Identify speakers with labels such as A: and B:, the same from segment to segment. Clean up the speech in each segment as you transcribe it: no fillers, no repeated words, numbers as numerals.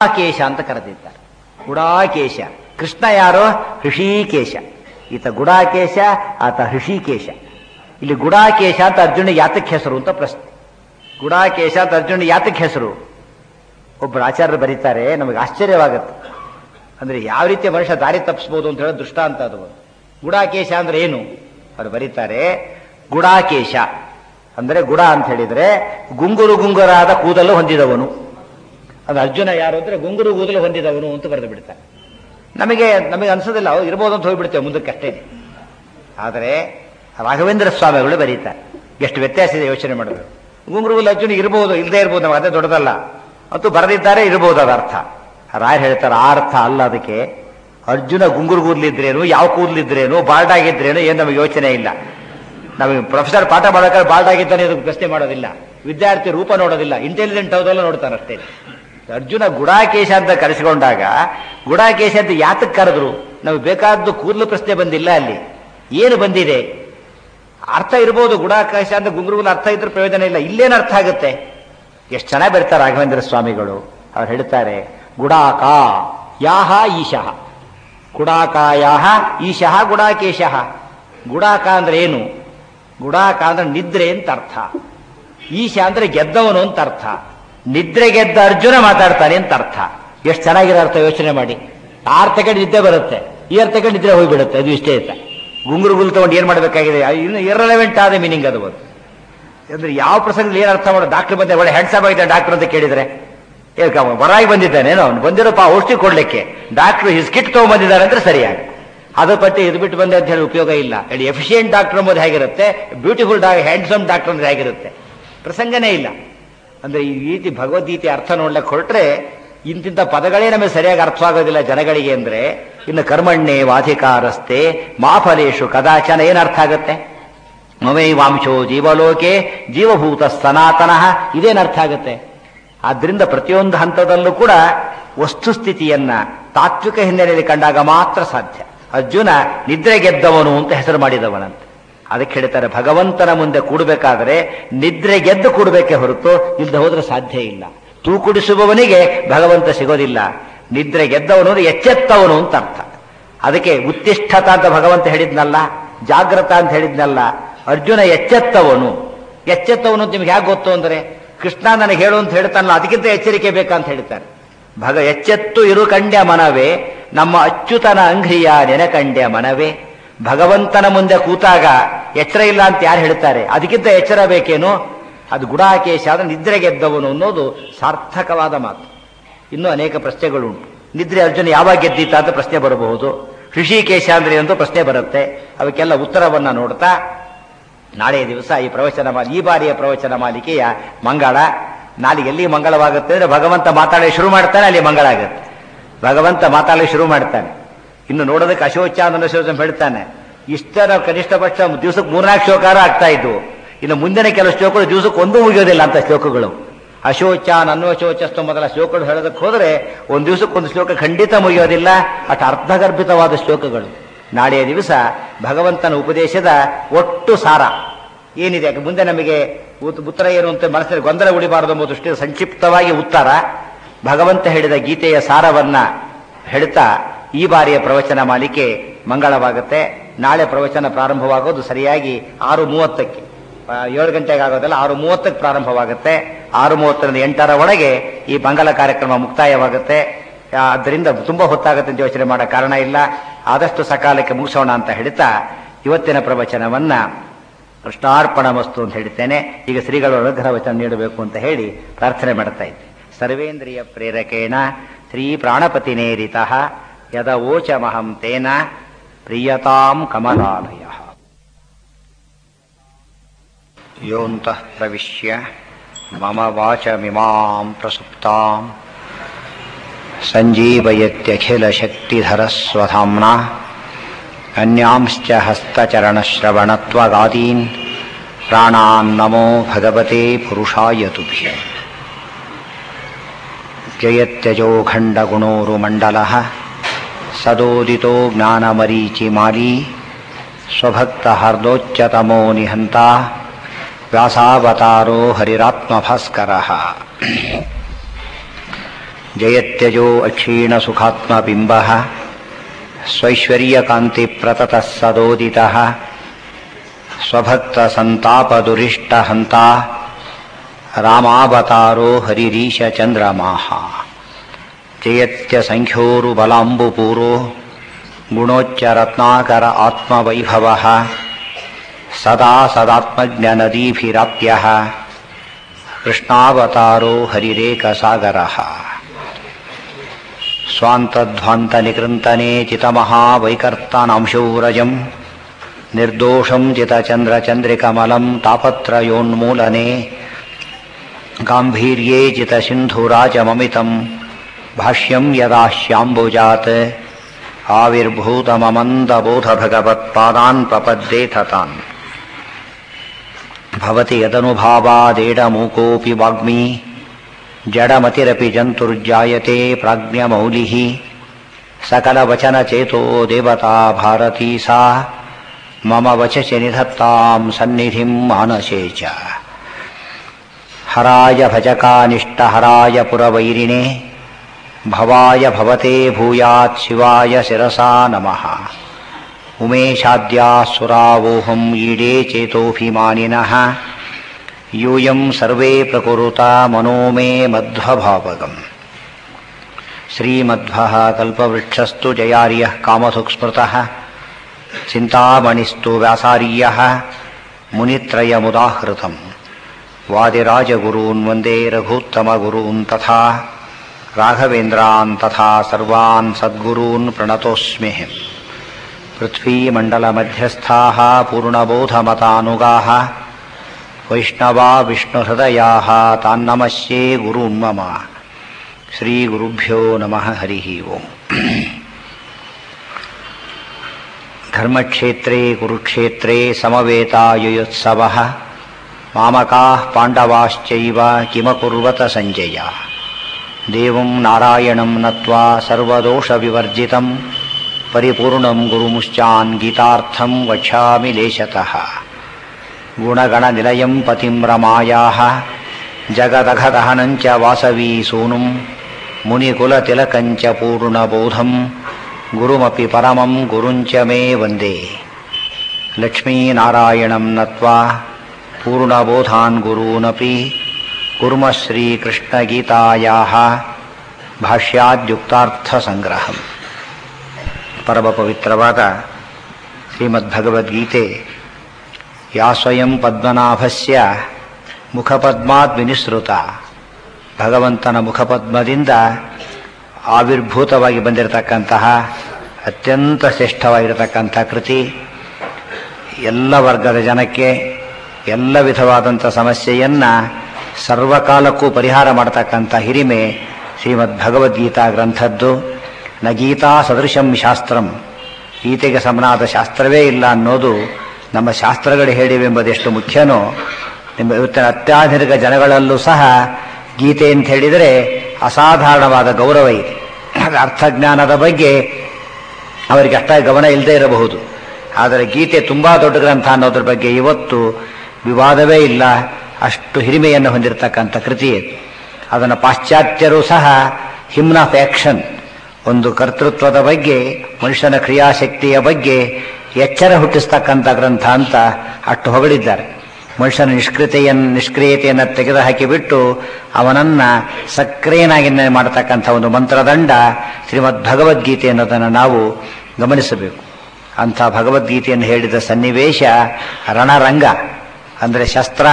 A: ಕೇಶ ಅಂತ ಕರೆದಿದ್ದಾರೆ. ಗುಡಾಕೇಶ. ಕೃಷ್ಣ ಯಾರು? ಹೃಷಿಕೇಶ. ಈತ ಗುಡಾಕೇಶ, ಆತ ಹೃಷಿಕೇಶ. ಇಲ್ಲಿ ಗುಡಾಕೇಶ ಅಂತ ಅರ್ಜುನ ಯಾತಕ್ಕೆ ಹೆಸರು ಅಂತ ಪ್ರಶ್ನೆ. ಗುಡಾಕೇಶ ಅಂತ ಅರ್ಜುನ ಯಾತಕ್ಕೆ ಹೆಸರು? ಒಬ್ಬರು ಆಚಾರ್ಯರು ಬರೀತಾರೆ, ನಮಗೆ ಆಶ್ಚರ್ಯವಾಗುತ್ತೆ. ಅಂದ್ರೆ ಯಾವ ರೀತಿಯ ಮನುಷ್ಯ ದಾರಿ ತಪ್ಪಿಸ್ಬೋದು ಅಂತ ಹೇಳೋ ದೃಷ್ಟಾಂತ ಅದು. ಗುಡಾಕೇಶ ಅಂದ್ರೆ ಏನು? ಅವರು ಬರೀತಾರೆ, ಗುಡಾಕೇಶ ಅಂದ್ರೆ ಗುಡ ಅಂತ ಹೇಳಿದ್ರೆ ಗುಂಗುರು ಗುಂಗುರಾದ ಕೂದಲು ಹೊಂದಿದವನು. ಅದು ಅರ್ಜುನ ಯಾರು ಅಂದ್ರೆ ಗುಂಗುರು ಕೂದಲು ಹೊಂದಿದವನು ಅಂತ ಬರೆದು ಬಿಡ್ತಾರೆ. ನಮಗೆ ಅನ್ಸೋದಿಲ್ಲ, ಇರ್ಬೋದು ಅಂತ ಹೋಗ್ಬಿಡ್ತೇವೆ ಮುಂದಕ್ಕೆ ಅಷ್ಟೇ. ಆದರೆ ರಾಘವೇಂದ್ರ ಸ್ವಾಮಿಗಳು ಬರೀತಾರೆ, ಎಷ್ಟು ವ್ಯತ್ಯಾಸ ಇದೆ ಯೋಚನೆ ಮಾಡಬೇಕು. ಗುಂಗುರು ಅರ್ಜುನ ಇರ್ಬೋದು, ಇಲ್ಲದೆ ಇರ್ಬೋದು, ನಮಗೆ ಅದೇ ದೊಡ್ಡದಲ್ಲ ಅಂತೂ ಬರೆದಿದ್ದಾರೆ, ಇರ್ಬೋದು ಅದು ಅರ್ಥ. ರಾಯರು ಹೇಳ್ತಾರೆ ಆ ಅರ್ಥ ಅಲ್ಲ ಅದಕ್ಕೆ. ಅರ್ಜುನ ಗುಂಗುರು ಕೂದಲಿದ್ರೇನು, ಯಾವ ಕೂದಲಿದ್ರೇನು, ಬಾಲ್ಡ್ ಆಗಿದ್ರೇನು ಏನು ನಮಗೆ ಯೋಚನೆ ಇಲ್ಲ. ನಮಗೆ ಪ್ರೊಫೆಸರ್ ಪಾಠ ಮಾಡೋಕೆ ಬಾಲ್ಡ್ ಆಗಿದ್ದಾನೆ ಅದಕ್ಕೆ ಪ್ರಶ್ನೆ ಮಾಡೋದಿಲ್ಲ, ವಿದ್ಯಾರ್ಥಿ ರೂಪ ನೋಡೋದಿಲ್ಲ, ಇಂಟೆಲಿಜೆಂಟ್ ಹೌದಲ್ಲ ನೋಡ್ತಾರೆ ಅಷ್ಟೇ. ಅರ್ಜುನ ಗುಡಾಕೇಶ ಅಂತ ಕರೆಸಿಕೊಂಡಾಗ ಗುಡಾಕೇಶ ಅಂತ ಯಾತಕ್ಕೆ ಕರೆದ್ರು? ನಮಗೆ ಬೇಕಾದ್ದು ಕೂದಲು ಪ್ರಶ್ನೆ ಬಂದಿಲ್ಲ. ಅಲ್ಲಿ ಏನು ಬಂದಿದೆ? ಅರ್ಥ ಇರ್ಬೋದು. ಗುಡಾಕೇಶ ಅಂತ ಗುಂಗುರುಗಳ ಅರ್ಥ ಇದ್ರೆ ಪ್ರಯೋಜನ ಇಲ್ಲ. ಇಲ್ಲೇನು ಅರ್ಥ ಆಗುತ್ತೆ? ಎಷ್ಟು ಚೆನ್ನಾಗಿ ಬರ್ತಾರೆ ರಾಘವೇಂದ್ರ ಸ್ವಾಮಿಗಳು. ಅವ್ರು ಹೇಳ್ತಾರೆ, ಗುಡಾಕ ಯಾಹ ಈಶಃ, ಗುಡಾಕಾಯಾಹ ಈಶಃ ಗುಡಾಕೇಶಃ. ಗುಡಾಕ ಅಂದ್ರೆ ಏನು? ಗುಡಾಕ ಅಂದ್ರೆ ನಿದ್ರೆ ಅಂತ ಅರ್ಥ. ಈಶ ಅಂದ್ರೆ ಗೆದ್ದವನು ಅಂತ ಅರ್ಥ. ನಿದ್ರೆ ಗೆದ್ದ ಅರ್ಜುನ ಮಾತಾಡ್ತಾನೆ ಅಂತ ಅರ್ಥ. ಎಷ್ಟು ಚೆನ್ನಾಗಿರೋ ಅರ್ಥ ಯೋಚನೆ ಮಾಡಿ. ಆ ಅರ್ಥಕ್ಕೆ ನಿದ್ದೆ ಬರುತ್ತೆ, ಈ ಅರ್ಥಕ್ಕೆ ನಿದ್ರೆ ಹೋಗ್ಬಿಡುತ್ತೆ. ಅದು ಇಷ್ಟೇ ಇತ್ತ. ಗುಂಗುರು ಗುಲ್ ತಗೊಂಡು ಏನ್ ಮಾಡಬೇಕಾಗಿದೆ? ಇನ್ನು ಇರ್ರೆಲೆವೆಂಟ್ ಆದ ಮೀನಿಂಗ್ ಅದು. ಅಂದ್ರೆ ಯಾವ ಪ್ರಸಂಗದಲ್ಲಿ ಏನು ಅರ್ಥ ಮಾಡೋ? ಡಾಕ್ಟರ್ ಬಂದ ಒಳ್ಳೆ ಹ್ಯಾಂಡ್ಸಮ್ ಆಗಿದ್ದಾನೆ ಡಾಕ್ಟರ್ ಅಂತ ಕೇಳಿದ್ರೆ ಬರಾಗಿ ಬಂದಿದ್ದಾನೇನೋ, ಅವ್ನು ಬಂದಿರೋಪ್ಪ ಔಷಧಿ ಕೊಡ್ಲಿಕ್ಕೆ, ಡಾಕ್ಟರ್ ಹಿಸ್ ಕಿಟ್ ತಗೊಂಡ್ಬಂದಿದ್ದಾರೆ ಅಂದ್ರೆ ಸರಿಯಾಗಿ. ಅದು ಪಟ್ಟಿ ಇದು ಬಿಟ್ಟು ಬಂದೆ ಅಂತ ಹೇಳಿ ಉಪಯೋಗ ಇಲ್ಲ. ಹೇಳಿ ಎಫಿಷಿಯೆಂಟ್ ಡಾಕ್ಟರ್ ಎಂಬುದು ಹೇಗಿರುತ್ತೆ, ಬ್ಯೂಟಿಫುಲ್ ಹ್ಯಾಂಡ್ಸಮ್ ಡಾಕ್ಟರ್ ಅಂದ್ರೆ ಹೇಗಿರುತ್ತೆ? ಪ್ರಸಂಗನೇ ಇಲ್ಲ. ಅಂದ್ರೆ ಈ ರೀತಿ ಭಗವದ್ಗೀತೆ ಅರ್ಥ ನೋಡ್ಲಿಕ್ಕೆ ಹೊರಟ್ರೆ ಇಂತಿಂಥ ಪದಗಳೇ ನಮಗೆ ಸರಿಯಾಗಿ ಅರ್ಥವಾಗೋದಿಲ್ಲ ಜನಗಳಿಗೆ. ಅಂದ್ರೆ ಇನ್ನು ಕರ್ಮಣ್ಣೆ ವಾಧಿಕಾರಸ್ತೆ ಮಾಫಲೇಶು ಕದಾಚನ ಏನು ಅರ್ಥ ಆಗುತ್ತೆ? ಮಮೈವಾಂಶೋ ಜೀವಲೋಕೆ ಜೀವಭೂತ ಸನಾತನಃ ಇದೇನು ಅರ್ಥ ಆಗುತ್ತೆ? ಆದ್ರಿಂದ ಪ್ರತಿಯೊಂದು ಹಂತದಲ್ಲೂ ಕೂಡ ವಸ್ತುಸ್ಥಿತಿಯನ್ನ ತಾತ್ವಿಕ ಹಿನ್ನೆಲೆಯಲ್ಲಿ ಕಂಡಾಗ ಮಾತ್ರ ಸಾಧ್ಯ. ಅರ್ಜುನ ನಿದ್ರೆ ಗೆದ್ದವನು ಅಂತ ಹೆಸರು ಮಾಡಿದವನಂತೆ. ಅದಕ್ಕೆ ಹೇಳ್ತಾರೆ, ಭಗವಂತನ ಮುಂದೆ ಕೂಡಬೇಕಾದ್ರೆ ನಿದ್ರೆ ಗೆದ್ದು ಕೂಡಬೇಕೆ ಹೊರತು ಇಲ್ಲದೆ ಹೋದ್ರೆ ಸಾಧ್ಯ ಇಲ್ಲ. ತೂಕುಡಿಸುವವನಿಗೆ ಭಗವಂತ ಸಿಗೋದಿಲ್ಲ. ನಿದ್ರೆ ಗೆದ್ದವನು ಎಚ್ಚೆತ್ತವನು ಅಂತ ಅರ್ಥ. ಅದಕ್ಕೆ ಉತ್ತಿಷ್ಠತ ಅಂತ ಭಗವಂತ ಹೇಳಿದ್ನಲ್ಲ, ಜಾಗ್ರತ ಅಂತ ಹೇಳಿದ್ನಲ್ಲ. ಅರ್ಜುನ ಎಚ್ಚೆತ್ತವನು. ಎಚ್ಚೆತ್ತವನು ಅಂತ ನಿಮ್ಗೆ ಹೇಗೆ ಗೊತ್ತು ಅಂದ್ರೆ, ಕೃಷ್ಣ ನನಗೆ ಹೇಳು ಅಂತ ಹೇಳ್ತಾನಲ್ಲ, ಅದಕ್ಕಿಂತ ಎಚ್ಚರಿಕೆ ಬೇಕಂತ ಹೇಳ್ತಾರೆ. ಎಚ್ಚೆತ್ತು ಇರು ಕಂಡ್ಯ ಮನವೇ ನಮ್ಮ ಅಚ್ಯುತನ ಅಂಘ್ರಿಯ ನೆನಕಂಡ್ಯ ಮನವೇ. ಭಗವಂತನ ಮುಂದೆ ಕೂತಾಗ ಎಚ್ಚರ ಇಲ್ಲ ಅಂತ ಯಾರು ಹೇಳ್ತಾರೆ? ಅದಕ್ಕಿಂತ ಎಚ್ಚರ ಬೇಕೇನು? ಅದು ಗುಡಾಕೇಶ ಆದ್ರೆ ನಿದ್ರೆ ಗೆದ್ದವನು ಅನ್ನೋದು ಸಾರ್ಥಕವಾದ ಮಾತು. ಇನ್ನೂ ಅನೇಕ ಪ್ರಶ್ನೆಗಳುಂಟು. ನಿದ್ರೆ ಅರ್ಜುನ ಯಾವಾಗ ಗೆದ್ದೀತ ಅಂತ ಪ್ರಶ್ನೆ ಬರಬಹುದು. ಹೃಷಿಕೇಶ ಅಂದ್ರೆ ಅಂತ ಪ್ರಶ್ನೆ ಬರುತ್ತೆ. ಅವಕ್ಕೆಲ್ಲ ಉತ್ತರವನ್ನ ನೋಡ್ತಾ ನಾಳೆಯ ದಿವಸ ಈ ಬಾರಿಯ ಪ್ರವಚನ ಮಾಲಿಕೆಯ ಮಂಗಳ. ನಾಳೆಗೆ ಎಲ್ಲಿ ಮಂಗಳವಾಗುತ್ತೆ ಅಂದ್ರೆ ಭಗವಂತ ಮಾತಾಡಲು ಶುರು ಮಾಡ್ತಾನೆ, ಅಲ್ಲಿ ಮಂಗಳ ಆಗುತ್ತೆ. ಭಗವಂತ ಮಾತಾಡಲು ಶುರು ಮಾಡ್ತಾನೆ. ಇನ್ನು ನೋಡೋದಕ್ಕೆ ಅಶೋಚಾನಂದ ಶ್ಲೋಕ ಹೇಳ್ತಾನೆ. ಇಷ್ಟರ ಕನಿಷ್ಠ ಪಕ್ಷ ದಿವಸಕ್ಕೆ 3-4 ಶ್ಲೋಕಾರ ಆಗ್ತಾ ಇದ್ವು. ಇನ್ನು ಮುಂದಿನ ಕೆಲವು ಶ್ಲೋಕಗಳು ದಿವಸಕ್ಕೆ ಒಂದೂ ಮುಗಿಯೋದಿಲ್ಲ ಅಂತ ಶ್ಲೋಕಗಳು. ಅಶೋಚಾನ್ ಅನ್ವಶೋಚಸ್ತು ಮೊದಲ ಶ್ಲೋಕಗಳು ಹೇಳೋದಕ್ಕೆ ಹೋದ್ರೆ ಒಂದು ದಿವಸಕ್ಕೊಂದು ಶ್ಲೋಕ ಖಂಡಿತ ಮುಗಿಯೋದಿಲ್ಲ. ಅಷ್ಟು ಅರ್ಥಗರ್ಭಿತವಾದ ಶ್ಲೋಕಗಳು. ನಾಳೆಯ ದಿವಸ ಭಗವಂತನ ಉಪದೇಶದ ಒಟ್ಟು ಸಾರ ಏನಿದೆ, ಮುಂದೆ ನಮಗೆ ಉತ್ತರ ಏನು ಅಂತ ಮನಸ್ಸಿನಲ್ಲಿ ಗೊಂದಲ ಉಳಿಬಾರದು ಎಂಬ ದೃಷ್ಟಿಯಿಂದ ಸಂಕ್ಷಿಪ್ತವಾಗಿ ಉತ್ತರ ಭಗವಂತ ಹೇಳಿದ ಗೀತೆಯ ಸಾರವನ್ನ ಹೇಳ್ತಾ ಈ ಬಾರಿಯ ಪ್ರವಚನ ಮಾಲಿಕೆ ಮಂಗಳವಾಗುತ್ತೆ. ನಾಳೆ ಪ್ರವಚನ ಪ್ರಾರಂಭವಾಗೋದು ಸರಿಯಾಗಿ 6:30ಕ್ಕೆ. 7 ಗಂಟೆಗೆ ಆಗೋದಲ್ಲ, 6:30ಕ್ಕೆ ಪ್ರಾರಂಭವಾಗುತ್ತೆ. 6:30ರಿಂದ 8ರ ಒಳಗೆ ಈ ಮಂಗಲ ಕಾರ್ಯಕ್ರಮ ಮುಕ್ತಾಯವಾಗುತ್ತೆ. ಆದ್ದರಿಂದ ತುಂಬಾ ಹೊತ್ತಾಗುತ್ತೆ ಅಂತ ಯೋಚನೆ ಮಾಡೋ ಕಾರಣ ಇಲ್ಲ. ಆದಷ್ಟು ಸಕಾಲಕ್ಕೆ ಮುಗಿಸೋಣ ಅಂತ ಹೇಳ್ತಾ ಇವತ್ತಿನ ಪ್ರವಚನವನ್ನ ಕೃಷ್ಣಾರ್ಪಣ ಮಸ್ತು ಅಂತ ಹೇಳ್ತೇನೆ. ಈಗ ಶ್ರೀಗಳು ಅನುಗ್ರಹ ವಚನ ನೀಡಬೇಕು ಅಂತ ಹೇಳಿ ಪ್ರಾರ್ಥನೆ ಮಾಡ್ತಾ ಇದ್ದೆ. ಸರ್ವೇಂದ್ರಿಯ ಪ್ರೇರಕೇಣ ಶ್ರೀ ಪ್ರಾಣಪತಿನೇರಿತಃ ಯದವೋಚಮಹಂ ತೇನ ಪ್ರಿಯತಾಂ ಕಮಲಾಲಯ. ಯೋಂತಃ ಪ್ರವಿಶ್ಯ ಮಮ ವಾಚಮಿಮಾಂ ಪ್ರಸುಪ್ತಾಂ ಸಂಜೀವಯತ್ಯಖಿಲ ಶಕ್ತಿಧರಸ್ವಧಾಮ್ನಾ ಅನ್ಯಾಂಶ್ಚ ಹಸ್ತಚರಣಶ್ರವಣತ್ವಗಾದೀನ್ ಪ್ರಾಣಾನ್ ನಮೋ ಭಗವತೆ ಪುರುಷಾಯ ತುಭ್ಯಂ. ಜಯತ್ಯಜೋಖಂಡಗುಣೋರುಮಂಡಲಃ ಸದೋದಿತೋ ಜ್ಞಾನಮರೀಚಿಮಾಲಿ ಸ್ವಭಕ್ತಹರ್ದೋಚ್ಯತಮೋ ನಿಹಂತ ವ್ಯಾಸಾವತಾರೋ ಹರಿರಾತ್ಮಭಾಸ್ಕರಃ. ಜಯತ್ಯಜೋ ಅಕ್ಷೀಣಸುಖಾತ್ಮಬಿಂಬಃ ಸ್ವೈಶ್ವರ್ಯಕಾಂತಿಪ್ರತತಃ ಸದೋದಿತಃ ಸ್ವಭಕ್ತಸಂತಾಪದುರಿಷ್ಟಹಂತ ರಾಮಾವತಾರೋ ಹರಿರೀಶಚಂದ್ರಮಾಃ ಜಯತ್ಯಸಂಖ್ಯೋರುಬಲಾಂಬುಪೂರೋ ಗುಣೋಚ್ಚರತ್ನಾಕರ ಆತ್ಮವೈಭವಃ ಸದಾ ಸದಾತ್ಮಜ್ಞನದೀಭಿರಾಪ್ಯಃ ಕೃಷ್ಣಾವತಾರೋ ಹರಿರೇಕಸಾಗರಃ ಸ್ವಾಂತಧ್ವಾಂತನಿಕೃಂತನೆ ಚಿತಮಹಾವೈಕರ್ತಾನಾಂಶೌರಜಂ ನಿರ್ದೋಷಂ ಚಿತಚಂದ್ರಚಂದ್ರಿಕಮಲಂ ತಾಪತ್ರಯೋನ್ಮೂಲನೆ ಗಾಂಭೀರ್ಯೇ ಚಿತಸಿಂಧುರಾಜಮಮಿತಂ ಭಾಷ್ಯಂ ಯದಾಶ್ಯಾಂಬುಜಾತ್ ಆವಿರ್ಭೂತಮಮಂದಬೋಧಭಗವತ್ಪಾದಾನ್ ಪ್ರಪದ್ಯೇಥ ತಾನ್ ಭವತಿ ಯದನುಭಾವಾದೇಡಮೂಕೋಪಿ ವಾಗ್ಮಿ ಜಡಮತಿರಪಿ ಜಂತುರ್ಜಾಯತೆ ಪ್ರಾಜ್ಞಮೌಲಿಃ ಸಕಲವಚನಚೇತೋ ದೇವತಾ ಭಾರತೀ ಸಾ ಮಮ ವಚಸಿ ನಿಧತ್ತಾಂ ಸನ್ನಿಧಿಂ ಮಾನಸೇ ಚ ಹರಾಯ ಭಜಕಾನಿಷ್ಟಹರಾಯ ಪುರವೈರಿಣೇ ಭವಾಯ ಭವತೆ ಭೂಯಾತ್ ಶಿವಾಯ ಶಿರಸಾ ನಮಃ ಉಮೇಶಾದ್ಯಾಸುರಾವೋಹಂ ಈಡೇ ಚೇತೋಭಿಮಾನಿನಃ ಯೂಯಂ ಸರ್ವೇ ಪ್ರಕುರುತ ಮನೋ ಮೇ ಮಧ್ವಭಾವಗಂ ಶ್ರೀಮಧ್ವಃ ಕಲ್ಪವೃಕ್ಷಸ್ತು ಜಯಾರ್ಯಃ ಕಾಮಧುಕ್ಸ್ಮೃತಃ ಚಿಂತಾಮಣಿಸ್ತು ವ್ಯಾಸಾರ್ಯಃ ಮುನಿತ್ರಯಮುದಾಹೃತಂ ವಾದಿರಾಜಗುರೂನ್ ವಂದೇ ರಘೂತ್ತಮಗುರೂನ್ ತಥಾ ರಾಘವೇಂದ್ರಾನ್ ತಥಾ ಸರ್ವಾನ್ ಸದ್ಗುರೂನ್ ಪ್ರಣತೋಸ್ಮ್ಯಹಂ ಪೃಥ್ವೀಮಂಡಲಮಧ್ಯಸ್ಥಾಃ ಪೂರ್ಣಬೋಧಮತಾನುಗಾಃ ವೈಷ್ಣವಾ ವಿಷ್ಣುಹೃದಯಾಃ ತಾನ್ನಮಸ್ಯೇ ಗುರೂನ್ ಮಮ ಶ್ರೀಗುರುಭ್ಯೋ ನಮಃ ಹರಿಃ ಓಂ ಧರ್ಮಕ್ಷೇತ್ರೇ ಕುರುಕ್ಷೇತ್ರೇ ಸಮವೇತಾಯುಯುತ್ಸವಃ ಮಾಮಕಾಃ ಪಾಂಡವಾಶ್ಚೈವ ಕಿಮಕುರ್ವತ ಸಂಜಯ ದೇವಂ ನಾರಾಯಣಂ ನತ್ವಾ ಸರ್ವದೋಷವಿವರ್ಜಿತಂ ಪರಿಪೂರ್ಣಂ ಗುರುಮುಶ್ಚಾನ್ ಗೀತಾರ್ಥಂ ವಕ್ಷ್ಯಾಮಿ ಲೇಶತಃ ಗುಣಗಣನಿಲಯಂ ಪತಿಂ ರಮಾಯಾಃ ಜಗದಘದಹನಂಚ ವಾಸವೀ ಸೂನುಂ ಮುನಿಕುಲತಿಲಕಂಚ ಪೂರ್ಣಬೋಧಂ ಗುರುಮಪಿ ಪರಮಂ ಗುರುಂಚ ಮೇ ವಂದೇ ಲಕ್ಷ್ಮೀನಾರಾಯಣಂ ನತ್ವಾ ಪೂರ್ಣಬೋಧಾನ್ ಗುರೂನಪಿ ಕುರ್ಮ ಶ್ರೀಕೃಷ್ಣಗೀತಾಯಾಃ ಭಾಷ್ಯಾದ್ಯುಕ್ತಾರ್ಥಸಂಗ್ರಹಂ ಪರಮ ಪವಿತ್ರವಾದ ಶ್ರೀಮದ್ಭಗವದ್ಗೀತೆ ಯಾ ಸ್ವಯಂ ಪದ್ಮನಾಭಸ್ಯ ಮುಖಪದ್ಮಾತ್ ವಿನಿಸೃತ ಭಗವಂತನ ಮುಖಪದ್ಮದಿಂದ ಆವಿರ್ಭೂತವಾಗಿ ಬಂದಿರತಕ್ಕಂತಹ ಅತ್ಯಂತ ಶ್ರೇಷ್ಠವಾಗಿರತಕ್ಕಂಥ ಕೃತಿ ಎಲ್ಲ ವರ್ಗದ ಜನಕ್ಕೆ ಎಲ್ಲ ವಿಧವಾದಂಥ ಸಮಸ್ಯೆಯನ್ನು ಸರ್ವಕಾಲಕ್ಕೂ ಪರಿಹಾರ ಮಾಡತಕ್ಕಂಥ ಹಿರಿಮೆ ಶ್ರೀಮದ್ ಭಗವದ್ಗೀತಾ ಗ್ರಂಥದ್ದು. ನ ಗೀತಾ ಸದೃಶಂ ಶಾಸ್ತ್ರಂ, ಗೀತೆಗೆ ಸಮನಾದ ಶಾಸ್ತ್ರವೇ ಇಲ್ಲ ಅನ್ನೋದು ನಮ್ಮ ಶಾಸ್ತ್ರಗಳು ಹೇಳಿವೆಂಬುದೆಷ್ಟು ಮುಖ್ಯನೋ ನಿಮ್ಮ ಇವತ್ತಿನ ಅತ್ಯಾಧುನಿಕ ಜನಗಳಲ್ಲೂ ಸಹ ಗೀತೆ ಅಂತ ಹೇಳಿದರೆ ಅಸಾಧಾರಣವಾದ ಗೌರವ ಇದೆ. ಅರ್ಥಜ್ಞಾನದ ಬಗ್ಗೆ ಅವರಿಗೆ ಅಷ್ಟಾಗಿ ಗಮನ ಇಲ್ಲದೆ ಇರಬಹುದು, ಆದರೆ ಗೀತೆ ತುಂಬ ದೊಡ್ಡ ಗ್ರಂಥ ಅನ್ನೋದ್ರ ಬಗ್ಗೆ ಇವತ್ತು ವಿವಾದವೇ ಇಲ್ಲ. ಅಷ್ಟು ಹಿರಿಮೆಯನ್ನು ಹೊಂದಿರತಕ್ಕಂಥ ಕೃತಿ ಇದು. ಅದನ್ನು ಪಾಶ್ಚಾತ್ಯರು ಸಹ ಹಿಮ್ನ್ ಆಫ್ ಆಕ್ಷನ್, ಒಂದು ಕರ್ತೃತ್ವದ ಬಗ್ಗೆ, ಮನುಷ್ಯನ ಕ್ರಿಯಾಶಕ್ತಿಯ ಬಗ್ಗೆ ಎಚ್ಚರ ಹುಟ್ಟಿಸ್ತಕ್ಕಂಥ ಗ್ರಂಥ ಅಂತ ಅಷ್ಟು ಹೊಗಳಿದ್ದಾರೆ. ಮನುಷ್ಯನ ನಿಷ್ಕ್ರಿಯತೆಯನ್ನು ತೆಗೆದುಹಾಕಿಬಿಟ್ಟು ಅವನನ್ನು ಸಕ್ರಿಯನಾಗಿ ಮಾಡತಕ್ಕಂಥ ಒಂದು ಮಂತ್ರದಂಡ ಶ್ರೀಮದ್ ಭಗವದ್ಗೀತೆ ಅನ್ನೋದನ್ನು ನಾವು ಗಮನಿಸಬೇಕು. ಅಂಥ ಭಗವದ್ಗೀತೆಯನ್ನು ಹೇಳಿದ ಸನ್ನಿವೇಶ ರಣರಂಗ, ಅಂದರೆ ಶಸ್ತ್ರ.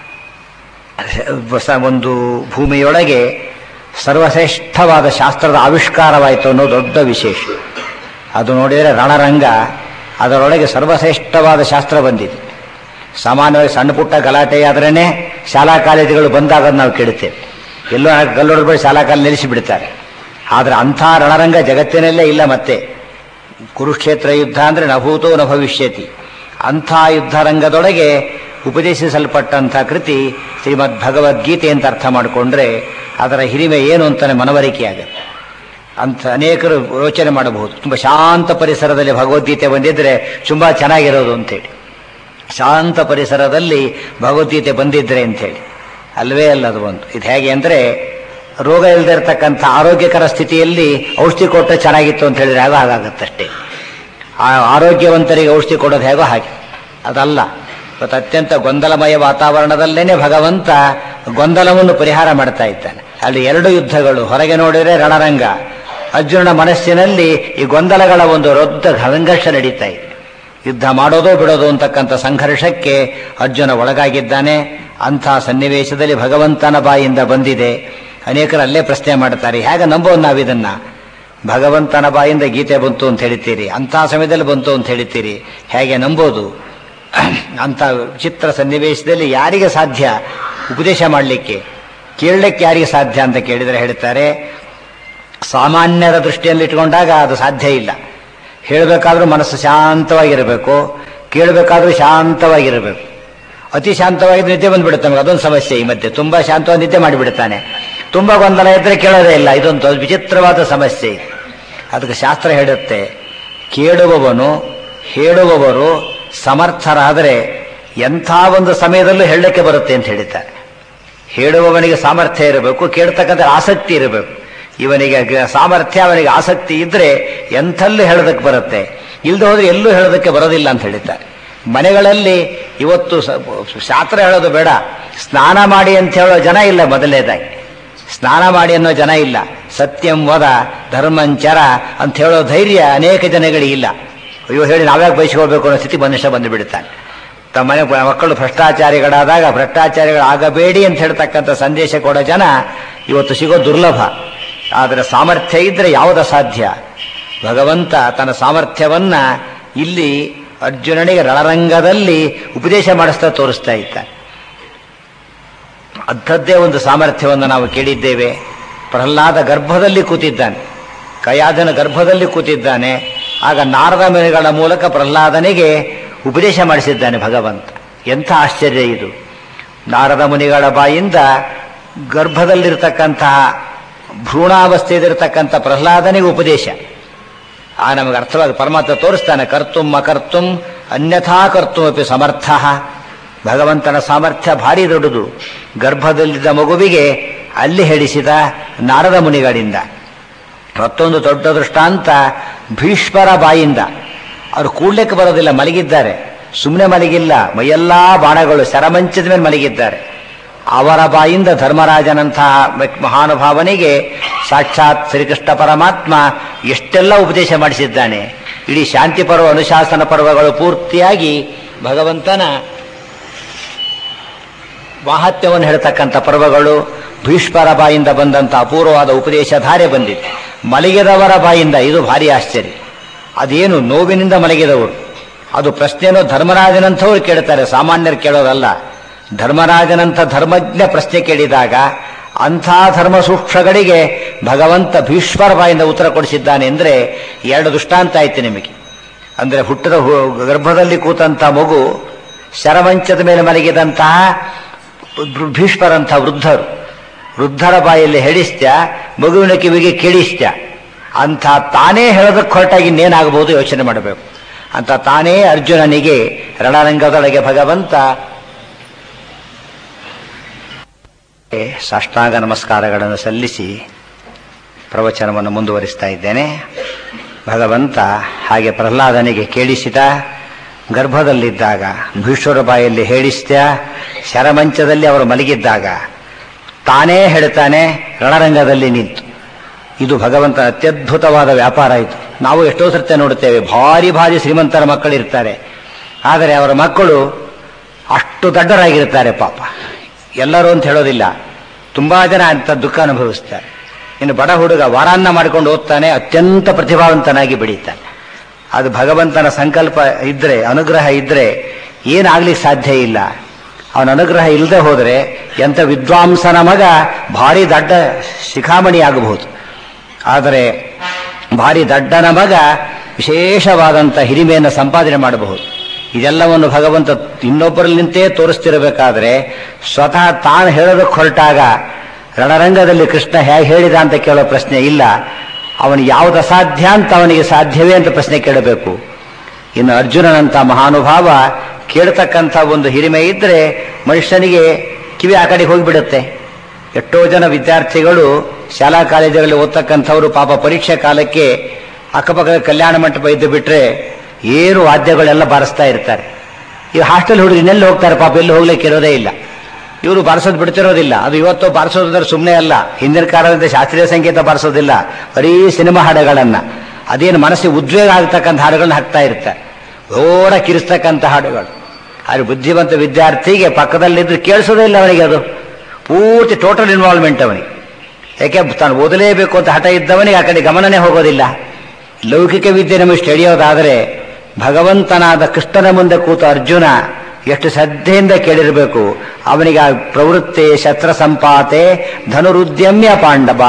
A: ಒಂದು ಭೂಮಿಯೊಳಗೆ ಸರ್ವಶ್ರೇಷ್ಠವಾದ ಶಾಸ್ತ್ರದ ಆವಿಷ್ಕಾರವಾಯಿತು ಅನ್ನೋ ದೊಡ್ಡ ವಿಶೇಷ. ಅದು ನೋಡಿದರೆ ರಣರಂಗ, ಅದರೊಳಗೆ ಸರ್ವಶ್ರೇಷ್ಠವಾದ ಶಾಸ್ತ್ರ ಬಂದಿದೆ. ಸಾಮಾನ್ಯವಾಗಿ ಸಣ್ಣ ಪುಟ್ಟ ಗಲಾಟೆಯಾದ್ರೇ ಶಾಲಾ ಕಾಲೇಜುಗಳು ಬಂದಾಗ ನಾವು ಕೇಳುತ್ತೇವೆ, ಎಲ್ಲೋ ಗಲ್ಲೊಡ್ಬೇಡಿ ಶಾಲಾ ಕಾಲೇಜು ನಿಲ್ಲಿಸಿಬಿಡ್ತಾರೆ. ಆದರೆ ಅಂಥ ರಣರಂಗ ಜಗತ್ತಿನಲ್ಲೇ ಇಲ್ಲ. ಮತ್ತೆ ಕುರುಕ್ಷೇತ್ರ ಯುದ್ಧ ಅಂದರೆ ನಭೂತೋ ನ ಭವಿಷ್ಯತಿ, ಅಂಥ ಯುದ್ಧರಂಗದೊಳಗೆ ಉಪದೇಶಿಸಲ್ಪಟ್ಟಂಥ ಕೃತಿ ಶ್ರೀಮದ್ ಭಗವದ್ಗೀತೆ ಅಂತ ಅರ್ಥ ಮಾಡಿಕೊಂಡ್ರೆ ಅದರ ಹಿರಿಮೆ ಏನು ಅಂತಾನೆ ಮನವರಿಕೆಯಾಗುತ್ತೆ. ಅಂತ ಅನೇಕರು ಯೋಚನೆ ಮಾಡಬಹುದು, ತುಂಬ ಶಾಂತ ಪರಿಸರದಲ್ಲಿ ಭಗವದ್ಗೀತೆ ಬಂದಿದ್ದರೆ ತುಂಬ ಚೆನ್ನಾಗಿರೋದು ಅಂತೇಳಿ. ಶಾಂತ ಪರಿಸರದಲ್ಲಿ ಭಗವದ್ಗೀತೆ ಬಂದಿದ್ರೆ ಅಂಥೇಳಿ ಅಲ್ವೇ ಅಲ್ಲ. ಅದು ಒಂದು ಇದು ಹೇಗೆ ಅಂದರೆ ರೋಗ ಇಲ್ಲದೆ ಇರತಕ್ಕಂಥ ಆರೋಗ್ಯಕರ ಸ್ಥಿತಿಯಲ್ಲಿ ಔಷಧಿ ಕೊಟ್ಟರೆ ಚೆನ್ನಾಗಿತ್ತು ಅಂತ ಹೇಳಿದ್ರೆ ಹೇಗೋ ಹಾಗಾಗತ್ತಷ್ಟೇ. ಆರೋಗ್ಯವಂತರಿಗೆ ಔಷಧಿ ಕೊಡೋದು ಹೇಗೋ ಹಾಗೆ ಅದಲ್ಲ. ಇವತ್ತು ಅತ್ಯಂತ ಗೊಂದಲಮಯ ವಾತಾವರಣದಲ್ಲೇನೆ ಭಗವಂತ ಗೊಂದಲವನ್ನು ಪರಿಹಾರ ಮಾಡ್ತಾ ಇದ್ದಾನೆ. ಅಲ್ಲಿ ಎರಡು ಯುದ್ಧಗಳು, ಹೊರಗೆ ನೋಡಿದರೆ ರಣರಂಗ, ಅರ್ಜುನನ ಮನಸ್ಸಿನಲ್ಲಿ ಈ ಗೊಂದಲಗಳ ಒಂದು ದೊಡ್ಡ ಸಂಘರ್ಷ ನಡೀತಾ ಇದೆ. ಯುದ್ಧ ಮಾಡೋದೋ ಬಿಡೋದು ಅಂತಕ್ಕಂಥ ಸಂಘರ್ಷಕ್ಕೆ ಅರ್ಜುನ ಒಳಗಾಗಿದ್ದಾನೆ. ಅಂಥ ಸನ್ನಿವೇಶದಲ್ಲಿ ಭಗವಂತನ ಬಾಯಿಂದ ಬಂದಿದೆ. ಅನೇಕರು ಅಲ್ಲೇ ಪ್ರಶ್ನೆ ಮಾಡ್ತಾರೆ, ಹೇಗೆ ನಂಬೋದು ನಾವಿದನ್ನ? ಭಗವಂತನ ಬಾಯಿಂದ ಗೀತೆ ಬಂತು ಅಂತ ಹೇಳ್ತೀರಿ, ಅಂಥ ಸಮಯದಲ್ಲಿ ಬಂತು ಅಂತ ಹೇಳ್ತೀರಿ, ಹೇಗೆ ನಂಬೋದು? ಅಂಥ ವಿಚಿತ್ರ ಸನ್ನಿವೇಶದಲ್ಲಿ ಯಾರಿಗೆ ಸಾಧ್ಯ ಉಪದೇಶ ಮಾಡಲಿಕ್ಕೆ, ಕೇಳಲಿಕ್ಕೆ ಯಾರಿಗೆ ಸಾಧ್ಯ ಅಂತ ಕೇಳಿದರೆ ಹೇಳ್ತಾರೆ, ಸಾಮಾನ್ಯರ ದೃಷ್ಟಿಯಲ್ಲಿ ಇಟ್ಕೊಂಡಾಗ ಅದು ಸಾಧ್ಯ ಇಲ್ಲ. ಹೇಳಬೇಕಾದ್ರೂ ಮನಸ್ಸು ಶಾಂತವಾಗಿರಬೇಕು, ಕೇಳಬೇಕಾದ್ರೂ ಶಾಂತವಾಗಿರಬೇಕು. ಅತಿ ಶಾಂತವಾಗಿದ್ದು ನಿದ್ದೆ ಬಂದ್ಬಿಡುತ್ತೆ ನಮಗೆ, ಅದೊಂದು ಸಮಸ್ಯೆ. ಈ ಮಧ್ಯೆ ತುಂಬಾ ಶಾಂತವಾಗಿ ನಿದ್ದೆ ಮಾಡಿಬಿಡ್ತಾನೆ, ತುಂಬಾ ಗೊಂದಲ ಇದ್ರೆ ಕೇಳೋದೇ ಇಲ್ಲ. ಇದೊಂದು ವಿಚಿತ್ರವಾದ ಸಮಸ್ಯೆ. ಅದಕ್ಕೆ ಶಾಸ್ತ್ರ ಹೇಳುತ್ತೆ, ಕೇಳುವವನು ಹೇಳುವವರು ಸಮರ್ಥರಾದರೆ ಎಂಥ ಒಂದು ಸಮಯದಲ್ಲೂ ಹೇಳಲಿಕ್ಕೆ ಬರುತ್ತೆ ಅಂತ ಹೇಳಿದ್ದಾರೆ. ಹೇಳುವವನಿಗೆ ಸಾಮರ್ಥ್ಯ ಇರಬೇಕು, ಕೇಳ್ತಕ್ಕಂಥ ಆಸಕ್ತಿ ಇರಬೇಕು. ಇವನಿಗೆ ಸಾಮರ್ಥ್ಯ, ಅವನಿಗೆ ಆಸಕ್ತಿ ಇದ್ರೆ ಎಂಥಲ್ಲೂ ಹೇಳೋದಕ್ಕೆ ಬರುತ್ತೆ, ಇಲ್ಲದೆ ಹೋದ್ರೆ ಎಲ್ಲೂ ಹೇಳೋದಕ್ಕೆ ಬರೋದಿಲ್ಲ ಅಂತ ಹೇಳಿದ್ದಾರೆ. ಮನೆಗಳಲ್ಲಿ ಇವತ್ತು ಶಾಸ್ತ್ರ ಹೇಳೋದು ಬೇಡ, ಸ್ನಾನ ಮಾಡಿ ಅಂತ ಹೇಳೋ ಜನ ಇಲ್ಲ. ಮೊದಲನೇದಾಗಿ ಸ್ನಾನ ಮಾಡಿ ಅನ್ನೋ ಜನ ಇಲ್ಲ. ಸತ್ಯಂ ವದ ಧರ್ಮಂಚರ ಅಂತ ಹೇಳೋ ಧೈರ್ಯ ಅನೇಕ ಜನಗಳಿಗೆ ಇಲ್ಲ. ಅಯ್ಯೋ ಹೇಳಿ ನಾವ್ಯಾಕೆ ಬಯಸ್ಕೊಳ್ಬೇಕು ಅನ್ನೋ ಸ್ಥಿತಿ ಮನುಷ್ಯ ಬಂದು ಬಿಡುತ್ತಾನೆ. ತಮ್ಮ ಮನೆ ಮಕ್ಕಳು ಭ್ರಷ್ಟಾಚಾರಿಗಳಾದಾಗ ಭ್ರಷ್ಟಾಚಾರಿಗಳಾಗಬೇಡಿ ಅಂತ ಹೇಳ್ತಕ್ಕಂಥ ಸಂದೇಶ ಕೊಡೋ ಜನ ಇವತ್ತು ಸಿಗೋ ದುರ್ಲಭ. ಆದರೆ ಸಾಮರ್ಥ್ಯ ಇದ್ರೆ ಯಾವುದು ಸಾಧ್ಯ? ಭಗವಂತ ತನ್ನ ಸಾಮರ್ಥ್ಯವನ್ನ ಇಲ್ಲಿ ಅರ್ಜುನನಿಗೆ ರಣರಂಗದಲ್ಲಿ ಉಪದೇಶ ಮಾಡಿಸ್ತಾ ತೋರಿಸ್ತಾ ಇದ್ದಾನೆ. ಅಂಥದ್ದೇ ಒಂದು ಸಾಮರ್ಥ್ಯವನ್ನು ನಾವು ಕೇಳಿದ್ದೇವೆ. ಪ್ರಹ್ಲಾದ ಗರ್ಭದಲ್ಲಿ ಕೂತಿದ್ದಾನೆ, ಕಯಾದನ ಗರ್ಭದಲ್ಲಿ ಕೂತಿದ್ದಾನೆ. ಆಗ ನಾರದ ಮುನಿಗಳ ಮೂಲಕ ಪ್ರಹ್ಲಾದನಿಗೆ ಉಪದೇಶ ಮಾಡಿಸಿದ್ದಾನೆ ಭಗವಂತ. ಎಂಥ ಆಶ್ಚರ್ಯ ಇದು! ನಾರದ ಮುನಿಗಳ ಬಾಯಿಂದ ಗರ್ಭದಲ್ಲಿರ್ತಕ್ಕಂತಹ ಭ್ರೂಣಾವಸ್ಥೆಯಲ್ಲಿರ್ತಕ್ಕಂಥ ಪ್ರಹ್ಲಾದನಿಗೆ ಉಪದೇಶ. ನಮಗೆ ಅರ್ಥವಾಗಿ ಪರಮಾತ್ಮ ತೋರಿಸ್ತಾನೆ, ಕರ್ತುಂ ಅಕರ್ತುಂ ಅನ್ಯಥಾ ಕರ್ತುಮಪಿ ಸಮರ್ಥ. ಭಗವಂತನ ಸಾಮರ್ಥ್ಯ ಭಾರಿ ದೊಡ್ಡದು. ಗರ್ಭದಲ್ಲಿದ್ದ ಮಗುವಿಗೆ ಅಲ್ಲಿ ಹೇಳಿಸಿದ ನಾರದ ಮುನಿಗಳಿಂದ. ಮತ್ತೊಂದು ದೊಡ್ಡ ದೃಷ್ಟಾಂತ ಭೀಷ್ಮರ ಬಾಯಿಂದ. ಅವರು ಕೂಡ್ಲಿಕ್ಕೆ ಬರೋದಿಲ್ಲ, ಮಲಗಿದ್ದಾರೆ. ಸುಮ್ಮನೆ ಮಲಗಿಲ್ಲ, ಮೈಯೆಲ್ಲಾ ಬಾಣಗಳು, ಶರಮಂಚದ ಮೇಲೆ ಮಲಗಿದ್ದಾರೆ. ಅವರ ಬಾಯಿಂದ ಧರ್ಮರಾಜನಂತಹ ಮಹಾನುಭಾವನಿಗೆ ಸಾಕ್ಷಾತ್ ಶ್ರೀಕೃಷ್ಣ ಪರಮಾತ್ಮ ಎಷ್ಟೆಲ್ಲ ಉಪದೇಶ ಮಾಡಿಸಿದ್ದಾನೆ. ಇಡೀ ಶಾಂತಿ ಪರ್ವ, ಅನುಶಾಸನ ಪರ್ವಗಳು ಪೂರ್ತಿಯಾಗಿ ಭಗವಂತನ ಮಾಹಾತ್ಮ್ಯವನ್ನು ಹೇಳ್ತಕ್ಕಂಥ ಪರ್ವಗಳು. ಭೀಷ್ಮರ ಬಾಯಿಂದ ಬಂದಂಥ ಅಪೂರ್ವವಾದ ಉಪದೇಶ ಧಾರೆ ಬಂದಿದೆ. ಮಲಗಿದವರ ಬಾಯಿಂದ, ಇದು ಭಾರಿ ಆಶ್ಚರ್ಯ. ಅದೇನು ನೋವಿನಿಂದ ಮಲಗಿದವರು, ಅದು ಪ್ರಶ್ನೆನೋ ಧರ್ಮರಾಜನಂಥವ್ರು ಕೇಳ್ತಾರೆ, ಸಾಮಾನ್ಯರು ಕೇಳೋದಲ್ಲ. ಧರ್ಮರಾಜನಂಥ ಧರ್ಮಜ್ಞ ಪ್ರಶ್ನೆ ಕೇಳಿದಾಗ ಅಂಥ ಧರ್ಮ ಸೂಕ್ಷ್ಮಗಳಿಗೆ ಭಗವಂತ ಭೀಷ್ಮರ ಬಾಯಿಂದ ಉತ್ತರ ಕೊಡಿಸಿದ್ದಾನೆ. ಅಂದರೆ ಎರಡು ದೃಷ್ಟಾಂತ ಆಯ್ತು ನಿಮಗೆ. ಅಂದರೆ ಹುಟ್ಟಿದ ಗರ್ಭದಲ್ಲಿ ಕೂತಂಥ ಮಗು, ಶರಮಂಚದ ಮೇಲೆ ಮಲಗಿದಂತಹ ಭೀಷ್ಮರಂಥ ವೃದ್ಧರ ಬಾಯಲ್ಲಿ ಹೇಳಿಸ್ತ್ಯ, ಮಗುವಿನ ಕಿವಿಗೆ ಕೇಳಿಸ್ತ್ಯ. ಅಂಥ ತಾನೇ ಹೇಳೋದಕ್ಕೆ ಹೊರಟಾಗಿ ಇನ್ನೇನಾಗಬಹುದು ಯೋಚನೆ ಮಾಡಬೇಕು. ಅಂತ ತಾನೇ ಅರ್ಜುನನಿಗೆ ರಣರಂಗದೊಳಗೆ ಭಗವಂತ ಸಾಷ್ಟಾಂಗ ನಮಸ್ಕಾರಗಳನ್ನು ಸಲ್ಲಿಸಿ ಪ್ರವಚನವನ್ನು ಮುಂದುವರಿಸ್ತಾ ಇದ್ದೇನೆ. ಭಗವಂತ ಹಾಗೆ ಪ್ರಹ್ಲಾದನಿಗೆ ಕೇಳಿಸಿದ, ಗರ್ಭದಲ್ಲಿದ್ದಾಗ ಭೀಷ್ಮರ ಬಾಯಲ್ಲಿ ಹೇಳಿಸ್ತ್ಯ, ಶರಮಂಚದಲ್ಲಿ ಅವರು ಮಲಗಿದ್ದಾಗ ತಾನೇ ಹೇಳ್ತಾನೆ ರಣರಂಗದಲ್ಲಿ ನಿಂತು. ಇದು ಭಗವಂತನ ಅತ್ಯದ್ಭುತವಾದ ವ್ಯಾಪಾರ. ಇದು ನಾವು ಎಷ್ಟೋ ಸರ್ತಿ ನೋಡುತ್ತೇವೆ. ಭಾರಿ ಭಾರಿ ಶ್ರೀಮಂತರ ಮಕ್ಕಳಿರ್ತಾರೆ, ಆದರೆ ಅವರ ಮಕ್ಕಳು ಅಷ್ಟು ದಡ್ಡರಾಗಿರ್ತಾರೆ. ಪಾಪ ಎಲ್ಲರೂ ಅಂತ ಹೇಳೋದಿಲ್ಲ, ತುಂಬಾ ಜನ ಅಂತ ದುಃಖ ಅನುಭವಿಸ್ತಾರೆ. ಇನ್ನು ಬಡ ಹುಡುಗ ವಾರಾನ್ನ ಮಾಡಿಕೊಂಡು ಓದ್ತಾನೆ, ಅತ್ಯಂತ ಪ್ರತಿಭಾವಂತನಾಗಿ ಬೆಳೀತಾನೆ. ಅದು ಭಗವಂತನ ಸಂಕಲ್ಪ ಇದ್ರೆ, ಅನುಗ್ರಹ ಇದ್ರೆ ಏನಾಗ್ಲಿಕ್ಕೆ ಸಾಧ್ಯ ಇಲ್ಲ. ಅವನ ಅನುಗ್ರಹ ಇಲ್ಲದೆ ಹೋದರೆ ಎಂಥ ವಿದ್ವಾಂಸನ ಮಗ ಭಾರಿ ದಡ್ಡ ಶಿಖಾಮಣಿ ಆಗಬಹುದು. ಆದರೆ ಭಾರಿ ದಡ್ಡನ ಮಗ ವಿಶೇಷವಾದಂಥ ಹಿರಿಮೆಯನ್ನು ಸಂಪಾದನೆ ಮಾಡಬಹುದು. ಇದೆಲ್ಲವನ್ನು ಭಗವಂತ ಇನ್ನೊಬ್ಬರಲ್ಲಿ ನಿಂತೇ ತೋರಿಸ್ತಿರಬೇಕಾದ್ರೆ ಸ್ವತಃ ತಾನು ಹೇಳೋದಕ್ಕೆ ಹೊರಟಾಗ ರಣರಂಗದಲ್ಲಿ ಕೃಷ್ಣ ಹೇಗೆ ಹೇಳಿದ ಅಂತ ಕೇಳೋ ಪ್ರಶ್ನೆ ಇಲ್ಲ. ಅವನಿಗೆ ಯಾವುದು ಅಸಾಧ್ಯ ಅಂತ ಅವನಿಗೆ ಸಾಧ್ಯವೇ ಅಂತ ಪ್ರಶ್ನೆ ಕೇಳಬೇಕು. ಇನ್ನು ಅರ್ಜುನನಂತ ಮಹಾನುಭಾವ ಕೇಳ್ತಕ್ಕಂಥ ಒಂದು ಹಿರಿಮೆ ಇದ್ರೆ ಮನುಷ್ಯನಿಗೆ ಕಿವಿ ಆ ಕಡೆಗೆ ಹೋಗಿಬಿಡುತ್ತೆ. ಎಷ್ಟೋ ಜನ ವಿದ್ಯಾರ್ಥಿಗಳು ಶಾಲಾ ಕಾಲೇಜುಗಳಲ್ಲಿ ಓದ್ತಕ್ಕಂಥವ್ರು ಪಾಪ ಪರೀಕ್ಷೆ ಕಾಲಕ್ಕೆ ಅಕ್ಕಪಕ್ಕದ ಕಲ್ಯಾಣ ಮಂಟಪ ಇದ್ದು ಬಿಟ್ರೆ ಏನು ವಾದ್ಯಗಳೆಲ್ಲ ಬಾರಿಸ್ತಾ ಇರ್ತಾರೆ. ಈ ಹಾಸ್ಟೆಲ್ ಹುಡುಗರು ಇನ್ನೆಲ್ಲಿ ಹೋಗ್ತಾರೆ ಪಾಪ, ಎಲ್ಲಿ ಹೋಗ್ಲಿಕ್ಕೆ ಇರೋದೇ ಇಲ್ಲ. ಇವರು ಬಾರಿಸೋದು ಬಿಡ್ತಿರೋದಿಲ್ಲ. ಅದು ಇವತ್ತು ಬಾರಿಸೋದಂದ್ರೆ ಸುಮ್ಮನೆ ಅಲ್ಲ, ಹಿಂದಿನ ಕಾಲದಿಂದ ಶಾಸ್ತ್ರೀಯ ಸಂಗೀತ ಬಾರಿಸೋದಿಲ್ಲ, ಬರೀ ಸಿನಿಮಾ ಹಾಡುಗಳನ್ನ, ಅದೇನು ಮನಸ್ಸಿಗೆ ಉದ್ವೇಗ ಆಗ್ತಕ್ಕಂಥ ಹಾಡುಗಳನ್ನ ಹಾಕ್ತಾ ಇರ್ತಾರೆ, ಜೋರ ಕಿರಿಸ್ತಕ್ಕಂಥ ಹಾಡುಗಳು. ಆದರೆ ಬುದ್ಧಿವಂತ ವಿದ್ಯಾರ್ಥಿಗೆ ಪಕ್ಕದಲ್ಲಿದ್ದು ಕೇಳಿಸೋದೇ ಇಲ್ಲ ಅವನಿಗೆ, ಅದು ಪೂರ್ತಿ ಟೋಟಲ್ ಇನ್ವಾಲ್ವ್ಮೆಂಟ್ ಅವನಿಗೆ. ಯಾಕೆ ತಾನು ಓದಲೇಬೇಕು ಅಂತ ಹಠ ಇದ್ದವನಿಗೆ ಆ ಕಡೆ ಗಮನನೇ ಹೋಗೋದಿಲ್ಲ. ಲೌಕಿಕ ವಿದ್ಯೆ ನಮಗೆ ಹಿಡಿಯೋದಾದರೆ ಭಗವಂತನಾದ ಕೃಷ್ಣನ ಮುಂದೆ ಕೂತ ಅರ್ಜುನ ಎಷ್ಟು ಶ್ರದ್ಧೆಯಿಂದ ಕೇಳಿರಬೇಕು. ಅವನಿಗೆ ಆ ಪ್ರವೃತ್ತಿ ಶಸ್ತ್ರ ಸಂಪಾತೆ ಧನುರುದ್ಯಮ್ಯ ಪಾಂಡವ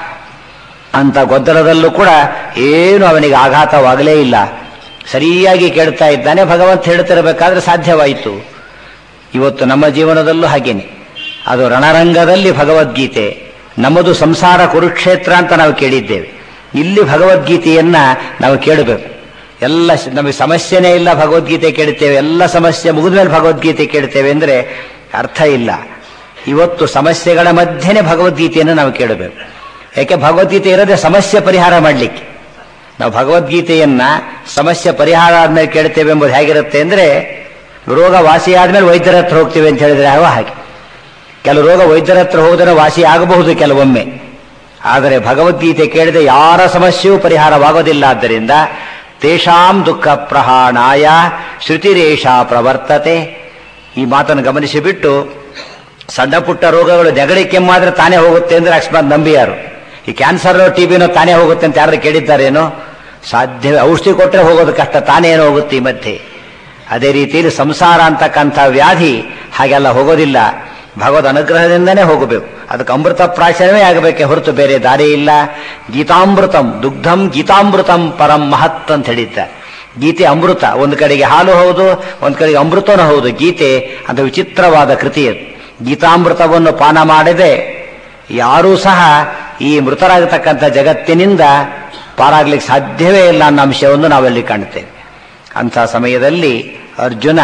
A: ಅಂತ ಗೊಂದಲದಲ್ಲೂ ಕೂಡ ಏನು ಅವನಿಗೆ ಆಘಾತವಾಗಲೇ ಇಲ್ಲ. ಸರಿಯಾಗಿ ಕೇಳ್ತಾ ಇದ್ದಾನೆ. ಭಗವಂತ ಹೇಳ್ತಿರಬೇಕಾದ್ರೆ ಸಾಧ್ಯವಾಯಿತು. ಇವತ್ತು ನಮ್ಮ ಜೀವನದಲ್ಲೂ ಹಾಗೇನೆ. ಅದು ರಣರಂಗದಲ್ಲಿ ಭಗವದ್ಗೀತೆ, ನಮ್ಮದು ಸಂಸಾರ ಕುರುಕ್ಷೇತ್ರ ಅಂತ ನಾವು ಕೇಳಿದ್ದೇವೆ. ಇಲ್ಲಿ ಭಗವದ್ಗೀತೆಯನ್ನ ನಾವು ಕೇಳಬೇಕು. ಎಲ್ಲ ನಮಗೆ ಸಮಸ್ಯೆನೇ ಇಲ್ಲ, ಭಗವದ್ಗೀತೆ ಕೇಳುತ್ತೇವೆ, ಎಲ್ಲ ಸಮಸ್ಯೆ ಮುಗಿದ ಮೇಲೆ ಭಗವದ್ಗೀತೆ ಕೇಳುತ್ತೇವೆ ಅಂದರೆ ಅರ್ಥ ಇಲ್ಲ. ಇವತ್ತು ಸಮಸ್ಯೆಗಳ ಮಧ್ಯೆನೇ ಭಗವದ್ಗೀತೆಯನ್ನು ನಾವು ಕೇಳಬೇಕು. ಯಾಕೆ ಭಗವದ್ಗೀತೆ ಇರೋದೇ ಸಮಸ್ಯೆ ಪರಿಹಾರ ಮಾಡಲಿಕ್ಕೆ. ನಾವು ಭಗವದ್ಗೀತೆಯನ್ನ ಸಮಸ್ಯೆ ಪರಿಹಾರ ಆದ್ಮೇಲೆ ಕೇಳ್ತೇವೆ ಎಂಬುದು ಹೇಗಿರುತ್ತೆ ಅಂದರೆ, ರೋಗ ವಾಸಿ ಆದ್ಮೇಲೆ ವೈದ್ಯರ ಹತ್ರ ಹೋಗ್ತೇವೆ ಅಂತ ಹೇಳಿದ್ರೆ ಹಾಗೆ. ಕೆಲವು ರೋಗ ವೈದ್ಯರ ಹತ್ರ ಹೋದರೆ ವಾಸಿ ಆಗಬಹುದು ಕೆಲವೊಮ್ಮೆ, ಆದರೆ ಭಗವದ್ಗೀತೆ ಕೇಳಿದ್ರೆ ಯಾರ ಸಮಸ್ಯೆಯೂ ಪರಿಹಾರವಾಗೋದಿಲ್ಲ. ಆದ್ದರಿಂದ ತೇಷಾಂ ದುಃಖ ಪ್ರಹಾಣಾಯ ಶ್ರುತಿರೇಷ ಪ್ರವರ್ತತೆ. ಈ ಮಾತನ್ನು ಗಮನಿಸಿಬಿಟ್ಟು, ಸಣ್ಣ ಪುಟ್ಟ ರೋಗಗಳು ನೆಗಡಿ ಕೆಮ್ಮಾದ್ರೆ ತಾನೇ ಹೋಗುತ್ತೆ ಅಂದ್ರೆ ಅಕಸ್ಮಾತ್ ನಂಬಿಯಾರು. ಈ ಕ್ಯಾನ್ಸರ್ ಟಿಬಿನೋ ತಾನೇ ಹೋಗುತ್ತೆ ಅಂತ ಯಾರು ಕೇಳಿದ್ದಾರೇನೋ? ಸಾಧ್ಯವೇ. ಔಷಧಿ ಕೊಟ್ಟರೆ ಹೋಗೋದು ಕಷ್ಟ, ತಾನೇ ಏನೋ ಹೋಗುತ್ತೆ ಈ ಮಧ್ಯೆ. ಅದೇ ರೀತಿಯಲ್ಲಿ ಸಂಸಾರ ಅಂತಕ್ಕಂಥ ವ್ಯಾಧಿ ಹಾಗೆಲ್ಲ ಹೋಗೋದಿಲ್ಲ, ಭಗವದ್ ಅನುಗ್ರಹದಿಂದನೇ ಹೋಗಬೇಕು. ಅದಕ್ಕೆ ಅಮೃತ ಪ್ರಾಶನವೇ ಆಗಬೇಕೆ ಹೊರತು ಬೇರೆ ದಾರಿ ಇಲ್ಲ. ಗೀತಾಮೃತಂ ದುಗ್ಧಂ ಗೀತಾಮೃತಂ ಪರಂ ಮಹತ್ ಅಂತ ಹೇಳಿದ್ದಾರೆ. ಗೀತೆ ಅಮೃತ, ಒಂದು ಕಡೆಗೆ ಹಾಲು ಹೌದು, ಒಂದು ಕಡೆಗೆ ಅಮೃತನೂ ಹೌದು. ಗೀತೆ ಅಂತ ವಿಚಿತ್ರವಾದ ಕೃತಿ ಅದು. ಗೀತಾಮೃತವನ್ನು ಪಾನ ಮಾಡದೆ ಯಾರೂ ಸಹ ಈ ಮೃತರಾಗತಕ್ಕಂಥ ಜಗತ್ತಿನಿಂದ ಪಾರಾಗ್ಲಿಕ್ಕೆ ಸಾಧ್ಯವೇ ಇಲ್ಲ ಅನ್ನೋ ಅಂಶವನ್ನು ನಾವಲ್ಲಿ ಕಾಣುತ್ತೇವೆ. ಅಂಥ ಸಮಯದಲ್ಲಿ ಅರ್ಜುನ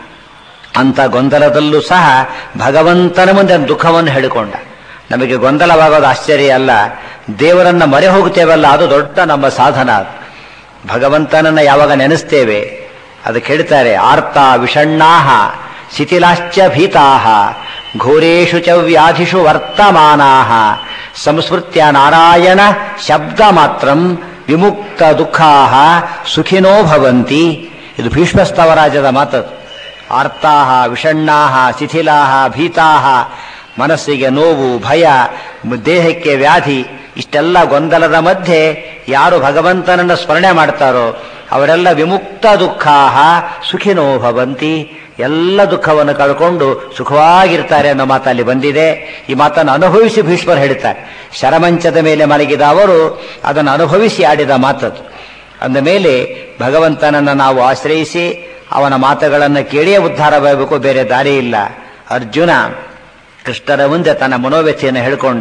A: ಅಂಥ ಗೊಂದಲದಲ್ಲೂ ಸಹ ಭಗವಂತನ ಮುಂದೆ ದುಃಖವನ್ನು ಹೇಳಿಕೊಂಡ. ನಮಗೆ ಗೊಂದಲವಾಗೋದು ಆಶ್ಚರ್ಯ ಅಲ್ಲ, ದೇವರನ್ನ ಮರೆ ಹೋಗುತ್ತೇವಲ್ಲ ಅದು ದೊಡ್ಡ ನಮ್ಮ ಸಾಧನ. ಭಗವಂತನನ್ನ ಯಾವಾಗ ನೆನೆಸ್ತೇವೆ ಅದಕ್ಕೆ ಹೇಳ್ತಾರೆ, ಆರ್ತ ವಿಷಣ್ಣಾಹ ಶಿಥಿಲಾಶ್ಚ ಭೀತಾಹ ಘೋರೇಶು ಚ ವ್ಯಾಧಿಷು ವರ್ತಮಾನಾಹ ಸಂಸ್ಮೃತ್ಯ ನಾರಾಯಣ ಶಬ್ದ ಮಾತ್ರಂ ವಿಮುಕ್ತ ದುಃಖಾಹ ಸುಖಿನೋ ಭವಂತಿ. ಇದು ಭೀಷ್ಮಸ್ತವರಾಜದ ಮಾತದು. ಆರ್ತಾಹ ವಿಷಣ್ಣಾಹ ಶಿಥಿಲಾಹ ಭೀತಾಹ, ಮನಸ್ಸಿಗೆ ನೋವು, ಭಯ, ದೇಹಕ್ಕೆ ವ್ಯಾಧಿ, ಇಷ್ಟೆಲ್ಲ ಗೊಂದಲದ ಮಧ್ಯೆ ಯಾರು ಭಗವಂತನನ್ನು ಸ್ಮರಣೆ ಮಾಡ್ತಾರೋ ಅವರೆಲ್ಲ ವಿಮುಕ್ತ ದುಃಖಾಹ ಸುಖಿನೋ ಭವಂತಿ, ಎಲ್ಲ ದುಃಖವನ್ನು ಕಳ್ಕೊಂಡು ಸುಖವಾಗಿರ್ತಾರೆ ಅನ್ನೋ ಮಾತಲ್ಲಿ ಬಂದಿದೆ. ಈ ಮಾತನ್ನು ಅನುಭವಿಸಿ ಭೀಷ್ಮರು ಹೇಳ್ತಾರೆ. ಶರಮಂಚದ ಮೇಲೆ ಮಲಗಿದ ಅವರು ಅದನ್ನು ಅನುಭವಿಸಿ ಆಡಿದ ಮಾತದು. ಅಂದ ಮೇಲೆ ಭಗವಂತನನ್ನು ನಾವು ಆಶ್ರಯಿಸಿ ಅವನ ಮಾತುಗಳನ್ನು ಕೇಳಿಯೇ ಉದ್ಧಾರವಾಗಬೇಕು, ಬೇರೆ ದಾರಿ ಇಲ್ಲ. ಅರ್ಜುನ ಕೃಷ್ಣರ ಮುಂದೆ ತನ್ನ ಮನೋವ್ಯಥೆಯನ್ನು ಹೇಳಿಕೊಂಡ.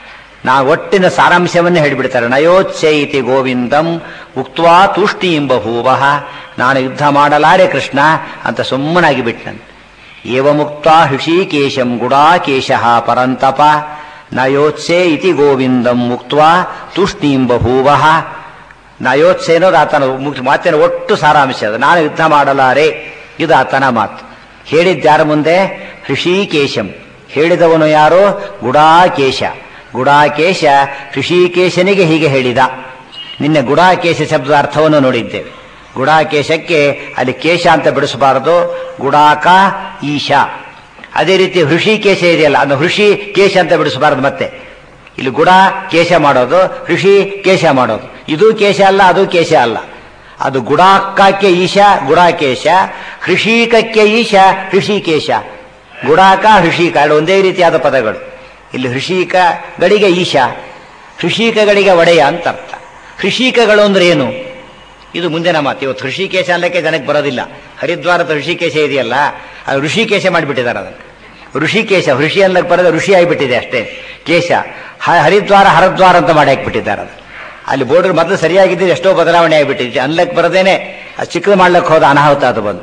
A: ಒಟ್ಟಿನ ಸಾರಾಂಶವನ್ನೇ ಹೇಳಿಬಿಡ್ತಾರೆ. ನಯೋಚ್ಛೈತಿ ಗೋವಿಂದಂ ಉಕ್ತ್ವಾ ತೂಷ್ಟೀಂ ಬಭೂವಃ. ನಾನು ಯುದ್ಧ ಮಾಡಲಾರೆ ಕೃಷ್ಣ ಅಂತ ಸುಮ್ಮನಾಗಿ ಬಿಟ್ಟನು. ಏವ ಮುಕ್ತ ಹೃಷೀಕೇಶಂ ಗುಡಾಕೇಶಃ ಪರಂತಪ ನಯೋತ್ಸೆ ಇತಿ ಗೋವಿಂದಂ ಉಕ್ತ್ವಾ ತೂಷ್ಟೀಂ ಬಭೂವಃ. ನಯೋತ್ಸೆ ಅನ್ನೋದು ಆತನ ಮಾತಿನ ಒಟ್ಟು ಸಾರಾಂಶ. ಅದು ನಾನು ಯುದ್ಧ ಮಾಡಲಾರೆ, ಇದು ಆತನ ಮಾತು. ಹೇಳಿದ್ಯಾರ ಮುಂದೆ? ಹೃಷೀಕೇಶಂ. ಹೇಳಿದವನು ಯಾರು? ಗುಡಾಕೇಶ. ಗುಡಾಕೇಶ ಹೃಷಿಕೇಶನಿಗೆ ಹೀಗೆ ಹೇಳಿದ. ನಿನ್ನೆ ಗುಡಾಕೇಶ ಶಬ್ದದ ಅರ್ಥವನ್ನು ನೋಡಿದ್ದೇವೆ. ಗುಡಾಕೇಶಕ್ಕೆ ಅಲ್ಲಿ ಕೇಶ ಅಂತ ಬಿಡಿಸಬಾರದು, ಗುಡಾಕ ಈಶ. ಅದೇ ರೀತಿ ಹೃಷಿಕೇಶ ಇದೆಯಲ್ಲ, ಅದು ಹೃಷಿ ಕೇಶ ಅಂತ ಬಿಡಿಸಬಾರದು. ಮತ್ತೆ ಇಲ್ಲಿ ಗುಡ ಕೇಶ ಮಾಡೋದು, ಹೃಷಿ ಕೇಶ ಮಾಡೋದು. ಇದು ಕೇಶ ಅಲ್ಲ, ಅದು ಕೇಶ ಅಲ್ಲ. ಅದು ಗುಡಾಕಕ್ಕೆ ಈಶ ಗುಡಾಕೇಶ, ಹೃಷಿಕಕ್ಕೆ ಈಶ ಹೃಷಿಕೇಶ. ಗುಡಾಕ ಹೃಷಿಕ ಎರಡು ಒಂದೇ ರೀತಿಯಾದ ಪದಗಳು. ಇಲ್ಲಿ ಹೃಷಿಕಗಳಿಗೆ ಈಶ, ಹೃಷಿಕಗಳಿಗೆ ಒಡೆಯ ಅಂತ ಅರ್ಥ. ಹೃಷಿಕಗಳು ಅಂದ್ರೆ ಏನು? ಇದು ಮುಂದಿನ ಮಾತು. ಇವತ್ತು ಹೃಷಿಕೇಶ ಅಲ್ಲಕ್ಕೆ ಜನಕ್ಕೆ ಬರೋದಿಲ್ಲ. ಹರಿದ್ವಾರದ ಹೃಷಿಕೇಶ ಇದೆಯಲ್ಲ, ಅದು ಋಷಿಕೇಶ ಮಾಡಿಬಿಟ್ಟಿದ್ದಾರೆ. ಅದನ್ನು ಋಷಿಕೇಶ, ಹೃಷಿ ಅಲ್ಲಕ್ಕೆ ಬರೋದು ಋಷಿ ಆಗಿಬಿಟ್ಟಿದೆ ಅಷ್ಟೇ. ಕೇಶ ಹರಿದ್ವಾರ ಹರದ್ವಾರ ಅಂತ ಮಾಡಿ ಹಾಕಿಬಿಟ್ಟಿದ್ದಾರೆ. ಅದು ಅಲ್ಲಿ ಬೋರ್ಡರ್ ಮೊದಲು ಸರಿಯಾಗಿದ್ದರೆ ಎಷ್ಟೋ ಬದಲಾವಣೆ ಆಗಿಬಿಟ್ಟಿದೆ. ಅನ್ಲಕ್ಕೆ ಬರದೇನೆ ಅದು ಚಿಕ್ಕದು ಮಾಡ್ಲಿಕ್ಕೆ ಹೋದ ಅನಾಹುತ ಅದು ಬಂದು.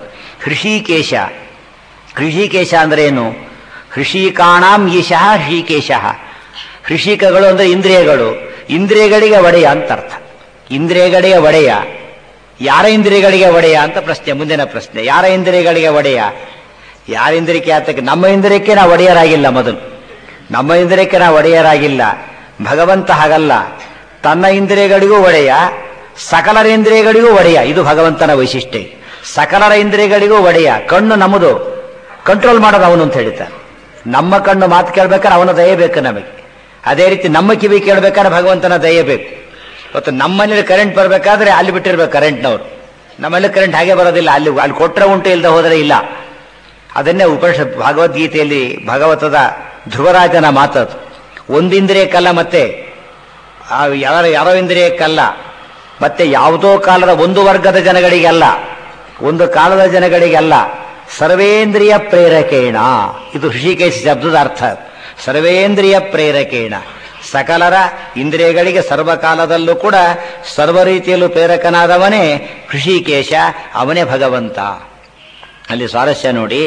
A: ಹೃಷಿಕೇಶ. ಹೃಷಿಕೇಶ ಅಂದ್ರೆ ಏನು? ಹೃಷಿಕಾಣಾಂ ಈಶಃ ಹೃಷಿಕೇಶ. ಹೃಷಿಕಗಳು ಅಂದ್ರೆ ಇಂದ್ರಿಯಗಳು, ಇಂದ್ರಿಯಗಳಿಗೆ ಒಡೆಯ ಅಂತ ಅರ್ಥ. ಇಂದ್ರಿಯಗಳಿಗೆ ಒಡೆಯ, ಯಾರ ಇಂದ್ರಿಯಗಳಿಗೆ ಒಡೆಯ ಅಂತ ಪ್ರಶ್ನೆ. ಮುಂದಿನ ಪ್ರಶ್ನೆ, ಯಾರ ಇಂದ್ರಿಯಗಳಿಗೆ ಒಡೆಯ? ಯಾರ ಇಂದ್ರಿಯಕ್ಕೆ ಆತಕ್ಕೆ? ನಮ್ಮ ಇಂದ್ರಿಯಕ್ಕೆ ನಾವು ಒಡೆಯರಾಗಿಲ್ಲ. ಮೊದಲು ನಮ್ಮ ಇಂದ್ರಿಯಕ್ಕೆ ನಾವು ಒಡೆಯರಾಗಿಲ್ಲ. ಭಗವಂತ ಹಾಗಲ್ಲ, ತನ್ನ ಇಂದ್ರಿಯಗಳಿಗೂ ಒಡೆಯ, ಸಕಲರ ಇಂದ್ರಿಯಗಳಿಗೂ ಒಡೆಯ. ಇದು ಭಗವಂತನ ವೈಶಿಷ್ಟ್ಯ. ಸಕಲರ ಇಂದ್ರಿಯಗಳಿಗೂ ಒಡೆಯ. ಕಣ್ಣು ನಮ್ಮದು, ಕಂಟ್ರೋಲ್ ಮಾಡೋದು ಅವನು ಅಂತ ಹೇಳ್ತಾನೆ. ನಮ್ಮ ಕಣ್ಣು ಮಾತು ಕೇಳ್ಬೇಕಾದ್ರೆ ಅವನ ದಯೆ ಬೇಕು ನಮಗೆ. ಅದೇ ರೀತಿ ನಮ್ಮ ಕಿವಿ ಕೇಳಬೇಕಾದ್ರೆ ಭಗವಂತನ ದಯೆ ಬೇಕು. ಇವತ್ತು ನಮ್ಮನೇಲಿ ಕರೆಂಟ್ ಬರಬೇಕಾದ್ರೆ ಅಲ್ಲಿ ಬಿಟ್ಟಿರ್ಬೇಕು ಕರೆಂಟ್ನವರು. ನಮ್ಮಲ್ಲಿ ಕರೆಂಟ್ ಹಾಗೆ ಬರೋದಿಲ್ಲ. ಅಲ್ಲಿ ಕೊಟ್ಟರೆ ಉಂಟು, ಇಲ್ಲದೆ ಹೋದರೆ ಇಲ್ಲ. ಅದನ್ನೇ ಉಪನಿಷತ್ ಭಗವದ್ಗೀತೆಯಲ್ಲಿ ಭಗವತದ ಧ್ರುವರಾಜನ ಮಾತದು. ಒಂದಿಂದ್ರಿಯಕ್ಕಲ್ಲ, ಮತ್ತೆ ಯಾರೋ ಇಂದ್ರಿಯಕ್ಕಲ್ಲ, ಮತ್ತೆ ಯಾವುದೋ ಕಾಲದ ಒಂದು ವರ್ಗದ ಜನಗಳಿಗೆ ಅಲ್ಲ, ಒಂದು ಕಾಲದ ಜನಗಳಿಗೆ ಅಲ್ಲ, ಸರ್ವೇಂದ್ರಿಯ ಪ್ರೇರಕೇಣ. ಇದು ಋಷಿಕೇಶ ಶಬ್ದದ ಅರ್ಥ. ಸರ್ವೇಂದ್ರಿಯ ಪ್ರೇರಕೇಣ, ಸಕಲರ ಇಂದ್ರಿಯಗಳಿಗೆ ಸರ್ವಕಾಲದಲ್ಲೂ ಕೂಡ ಸರ್ವ ರೀತಿಯಲ್ಲೂ ಪ್ರೇರಕನಾದವನೇ ಋಷಿಕೇಶ, ಅವನೇ ಭಗವಂತ. ಅಲ್ಲಿ ಸ್ವಾರಸ್ಯ ನೋಡಿ,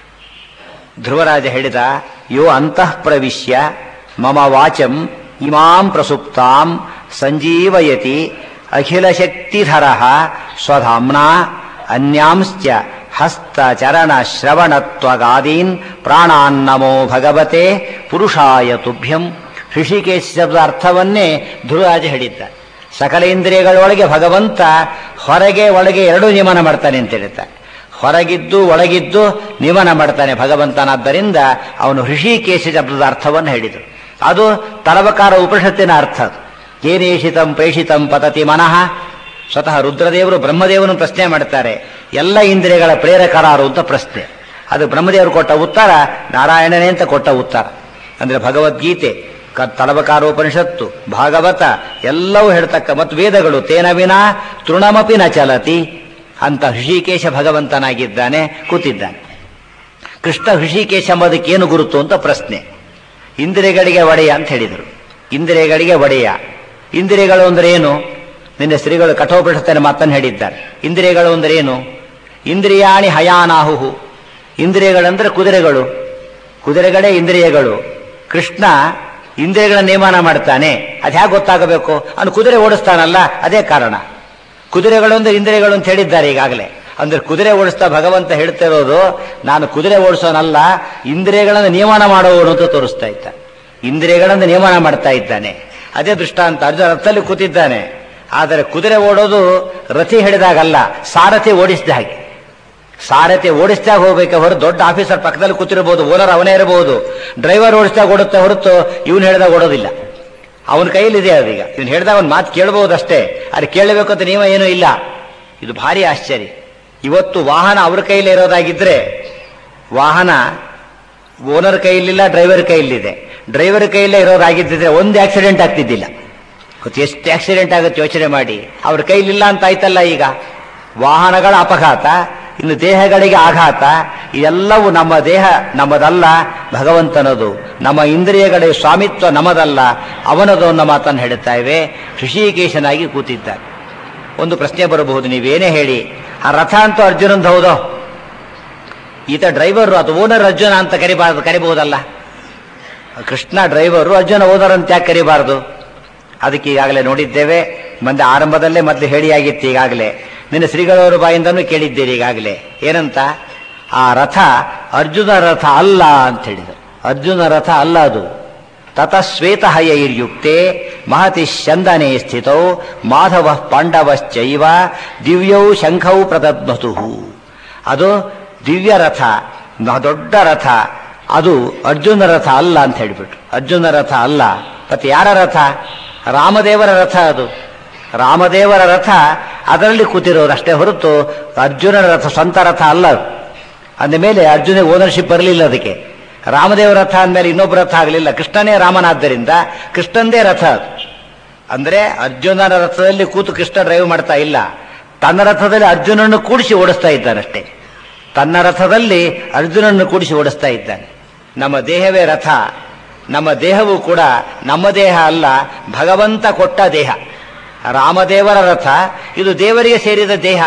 A: ಧ್ರುವರಾಜ ಹೇಳಿದ, ಯೋ ಅಂತಃ ಪ್ರವಿಶ್ಯ ಮಮ ವಾಚಂ ಇಮಾಂ ಪ್ರಸುಪ್ತಾಂ ಸಂಜೀವಯತಿ ಅಖಿಲ ಶಕ್ತಿಧರ ಸ್ವಧಾಮ್ನಾ ಅನ್ಯಾಂಶ್ಚ ಹಸ್ತ ಚರಣ ಶ್ರವಣತ್ವಗಾದೀನ್ ಪ್ರಾಣಾನ್ನಮೋ ಭಗವತೆ ಪುರುಷಾಯ ತುಭ್ಯಂ. ಋಷಿಕೇಶ ಶಬ್ದ ಅರ್ಥವನ್ನೇ ಧ್ರುವರಾಜ ಹೇಳಿದ್ದ. ಸಕಲ ಇಂದ್ರಿಯಗಳೊಳಗೆ ಭಗವಂತ ಹೊರಗೆ ಒಳಗೆ ಎರಡೂ ನಿಯಮನ ಮಾಡ್ತಾನೆ ಅಂತ ಹೇಳ್ತಾನೆ. ಹೊರಗಿದ್ದು ಒಳಗಿದ್ದು ನಿಯಮನ ಮಾಡ್ತಾನೆ ಭಗವಂತನಾದ್ದರಿಂದ ಅವನು ಋಷಿಕೇಶ ಶಬ್ದದ ಅರ್ಥವನ್ನು ಹೇಳಿದರು. ಅದು ತಲವಕಾರ ಉಪನಿಷತ್ತಿನ ಅರ್ಥ. ಏನೇಷಿತಂ ಪ್ರೇಷಿತಂ ಪತತಿ ಮನಃ. ಸ್ವತಃ ರುದ್ರದೇವರು ಬ್ರಹ್ಮದೇವನು ಪ್ರಶ್ನೆ ಮಾಡ್ತಾರೆ, ಎಲ್ಲ ಇಂದ್ರಿಯಗಳ ಪ್ರೇರಕರಾರು ಅಂತ ಪ್ರಶ್ನೆ. ಅದು ಬ್ರಹ್ಮದೇವರು ಕೊಟ್ಟ ಉತ್ತರ, ನಾರಾಯಣನೇ ಅಂತ ಕೊಟ್ಟ ಉತ್ತರ. ಅಂದ್ರೆ ಭಗವದ್ಗೀತೆ, ತಲವಕಾರೋಪನಿಷತ್ತು, ಭಾಗವತ ಎಲ್ಲವೂ ಹೇಳ್ತಕ್ಕ, ಮತ್ತು ವೇದಗಳು ತೇನ ವಿನಾ ತೃಣಮಪಿ ನ ಚಲತಿ ಅಂತ ಋಷಿಕೇಶ ಭಗವಂತನಾಗಿದ್ದಾನೆ, ಕೂತಿದ್ದಾನೆ. ಕೃಷ್ಣ ಋಷಿಕೇಶ ಎಂಬುದಕ್ಕೇನು ಗುರುತು ಅಂತ ಪ್ರಶ್ನೆ. ಇಂದ್ರಿಯಗಳಿಗೆ ಒಡೆಯ ಅಂತ ಹೇಳಿದರು. ಇಂದ್ರಿಯಗಳಿಗೆ ಒಡೆಯ. ಇಂದ್ರಿಯಗಳು ಅಂದ್ರೆ ಏನು? ನಿನ್ನೆ ಶ್ರೀಗಳು ಕಠೋಪನಿಷತ್ತಿನ ಮಾತನ್ನು ಹೇಳಿದ್ದಾರೆ. ಇಂದ್ರಿಯಗಳು ಅಂದ್ರೆ ಏನು? ಇಂದ್ರಿಯಾಣಿ ಹಯಾನಾಹುಹು. ಇಂದ್ರಿಯಗಳಂದ್ರೆ ಕುದುರೆಗಳು, ಕುದುರೆಗಳೇ ಇಂದ್ರಿಯಗಳು. ಕೃಷ್ಣ ಇಂದ್ರಿಯಗಳ ನೇಮನ ಮಾಡ್ತಾನೆ. ಅದು ಹೇಗೆ ಗೊತ್ತಾಗಬೇಕು? ಅವನು ಕುದುರೆ ಓಡಿಸ್ತಾನಲ್ಲ, ಅದೇ ಕಾರಣ. ಕುದುರೆಗಳು ಅಂದ್ರೆ ಇಂದ್ರಿಯಗಳು ಅಂತ ಹೇಳಿದ್ದಾರೆ ಈಗಾಗಲೇ. ಅಂದ್ರೆ ಕುದುರೆ ಓಡಿಸ್ತಾ ಭಗವಂತ ಹೇಳ್ತಿರೋದು, ನಾನು ಕುದುರೆ ಓಡಿಸೋನಲ್ಲ, ಇಂದ್ರಿಯಗಳನ್ನು ನಿಯಮನ ಮಾಡುವವನು ಅಂತ ತೋರಿಸ್ತಾ ಇದ್ದಾನೆ. ಇಂದ್ರಿಯಗಳನ್ನು ನಿಯಮನ ಮಾಡ್ತಾ ಇದ್ದಾನೆ. ಅದೇ ದೃಷ್ಟಾಂತ. ಅರ್ಜುನ ರಥದಲ್ಲಿ ಕೂತಿದ್ದಾನೆ, ಆದರೆ ಕುದುರೆ ಓಡೋದು ರಥಿ ಹಿಡಿದಾಗಲ್ಲ, ಸಾರಥಿ ಓಡಿಸಿದ ಹಾಗೆ. ಸಾರಥಿ ಓಡಿಸಿದಾಗ ಹೋಗ್ಬೇಕೆ ಹೊರತು ದೊಡ್ಡ ಆಫೀಸರ್ ಪಕ್ಕದಲ್ಲಿ ಕೂತಿರಬಹುದು, ಓನರ್ ಅವನೇ ಇರಬಹುದು. ಡ್ರೈವರ್ ಓಡಿಸಿದಾಗ ಓಡುತ್ತೆ ಹೊರತು ಇವನು ಹೇಳಿದಾಗ ಓಡೋದಿಲ್ಲ. ಅವನ ಕೈಯಲ್ಲಿದೆ ಅದೀಗ. ಇವನು ಹೇಳಿದಾಗ ಒಂದು ಮಾತು ಕೇಳಬಹುದಷ್ಟೇ, ಅದು ಕೇಳಬೇಕು ಅಂತ ನಿಯಮ ಏನೂ ಇಲ್ಲ. ಇದು ಭಾರಿ ಆಶ್ಚರ್ಯ. ಇವತ್ತು ವಾಹನ ಅವ್ರ ಕೈಯಲ್ಲಿ ಇರೋದಾಗಿದ್ರೆ, ವಾಹನ ಓನರ್ ಕೈಯಲ್ಲಿಲ್ಲ, ಡ್ರೈವರ್ ಕೈಯಲ್ಲಿದೆ. ಡ್ರೈವರ್ ಕೈಯಲ್ಲೇ ಇರೋದಾಗಿದ್ದಿದ್ರೆ ಒಂದು ಆಕ್ಸಿಡೆಂಟ್ ಆಗ್ತಿದ್ದಿಲ್ಲ. ಎಷ್ಟು ಆಕ್ಸಿಡೆಂಟ್ ಆಗುತ್ತೆ ಯೋಚನೆ ಮಾಡಿ. ಅವ್ರ ಕೈಲಿಲ್ಲ ಅಂತ ಆಯ್ತಲ್ಲ. ಈಗ ವಾಹನಗಳ ಅಪಘಾತ, ಇನ್ನು ದೇಹಗಳಿಗೆ ಆಘಾತ, ಇದೆಲ್ಲವೂ ನಮ್ಮ ದೇಹ ನಮ್ಮದಲ್ಲ, ಭಗವಂತನದು. ನಮ್ಮ ಇಂದ್ರಿಯಗಳ ಸ್ವಾಮಿತ್ವ ನಮ್ಮದಲ್ಲ, ಅವನದು ಅನ್ನೋ ಮಾತನ್ನು ಹೇಳುತ್ತಾ ಇವೆ. ಋಷಿಕೇಶನಾಗಿ ಕೂತಿದ್ದಾರೆ. ಒಂದು ಪ್ರಶ್ನೆ ಬರಬಹುದು, ನೀವೇನೇ ಹೇಳಿ, ಆ ರಥ ಅಂತೂ ಅರ್ಜುನಂದು ಹೌದೋ? ಈತ ಡ್ರೈವರು, ಅದು ಓನರ್ ಅರ್ಜುನ ಅಂತ ಕರಿಬಹುದಲ್ಲ. ಕೃಷ್ಣ ಡ್ರೈವರು, ಅರ್ಜುನ ಓನರ್ ಅಂತ ಯಾಕೆ ಕರಿಬಾರದು? ಅದಕ್ಕೆ ಈಗಾಗಲೇ ನೋಡಿದ್ದೇವೆ. ಮಂದೆ ಆರಂಭದಲ್ಲೇ ಮೊದಲು ಹೇಳಿಯಾಗಿತ್ತು. ಈಗಾಗಲೇ ನಿನ್ನ ಶ್ರೀಗಳವರ ಬಾಯಿಂದನೂ ಕೇಳಿದ್ದೀರಿ ಈಗಾಗಲೇ. ಏನಂತ? ಆ ರಥ ಅರ್ಜುನ ರಥ ಅಲ್ಲ ಅಂತ ಹೇಳಿದರು. ಅರ್ಜುನ ರಥ ಅಲ್ಲ ಅದು. ತತಶ್ವೇತ ಹಯೈರ್ಯುಕ್ತೆ ಮಹತಿ ಚಂದನೆ ಸ್ಥಿತೌ ಮಾಧವ ಪಾಂಡವಶ್ಚೈವ ದಿವ್ಯೌ ಶಂಖೌ ಪ್ರದದ್ಮತು. ಅದು ದಿವ್ಯ ರಥ, ದೊಡ್ಡ ರಥ. ಅದು ಅರ್ಜುನ ರಥ ಅಲ್ಲ ಅಂತ ಹೇಳಿಬಿಟ್ರು. ಅರ್ಜುನ ರಥ ಅಲ್ಲ. ಮತ್ತೆ ಯಾರ ರಥ? ರಾಮದೇವರ ರಥ. ಅದು ರಾಮದೇವರ ರಥ, ಅದರಲ್ಲಿ ಕೂತಿರೋರು ಅಷ್ಟೇ ಹೊರತು ಅರ್ಜುನನ ರಥ ಸ್ವಂತ ರಥ ಅಲ್ಲ. ಅಂದಮೇಲೆ ಅರ್ಜುನ ಓನರ್ಶಿಪ್ ಬರಲಿಲ್ಲ ಅದಕ್ಕೆ. ರಾಮದೇವರ ರಥ ಅಂದಮೇಲೆ ಇನ್ನೊಬ್ಬ ರಥ ಆಗಲಿಲ್ಲ. ಕೃಷ್ಣನೇ ರಾಮನಾದ್ದರಿಂದ ಕೃಷ್ಣಂದೇ ರಥ ಅದು. ಅಂದ್ರೆ ಅರ್ಜುನನ ರಥದಲ್ಲಿ ಕೂತು ಕೃಷ್ಣ ಡ್ರೈವ್ ಮಾಡ್ತಾ ಇಲ್ಲ, ತನ್ನ ರಥದಲ್ಲಿ ಅರ್ಜುನನ್ನು ಕೂಡಿಸಿ ಓಡಿಸ್ತಾ ಇದ್ದಾನಷ್ಟೇ. ತನ್ನ ರಥದಲ್ಲಿ ಅರ್ಜುನನ್ನು ಕೂಡಿಸಿ ಓಡಿಸ್ತಾ ಇದ್ದಾನೆ. ನಮ್ಮ ದೇಹವೇ ರಥ. ನಮ್ಮ ದೇಹವೂ ಕೂಡ ನಮ್ಮ ದೇಹ ಅಲ್ಲ, ಭಗವಂತ ಕೊಟ್ಟ ದೇಹ. ರಾಮದೇವರ ರಥ ಇದು ದೇವರಿಗೆ ಸೇರಿದ ದೇಹ.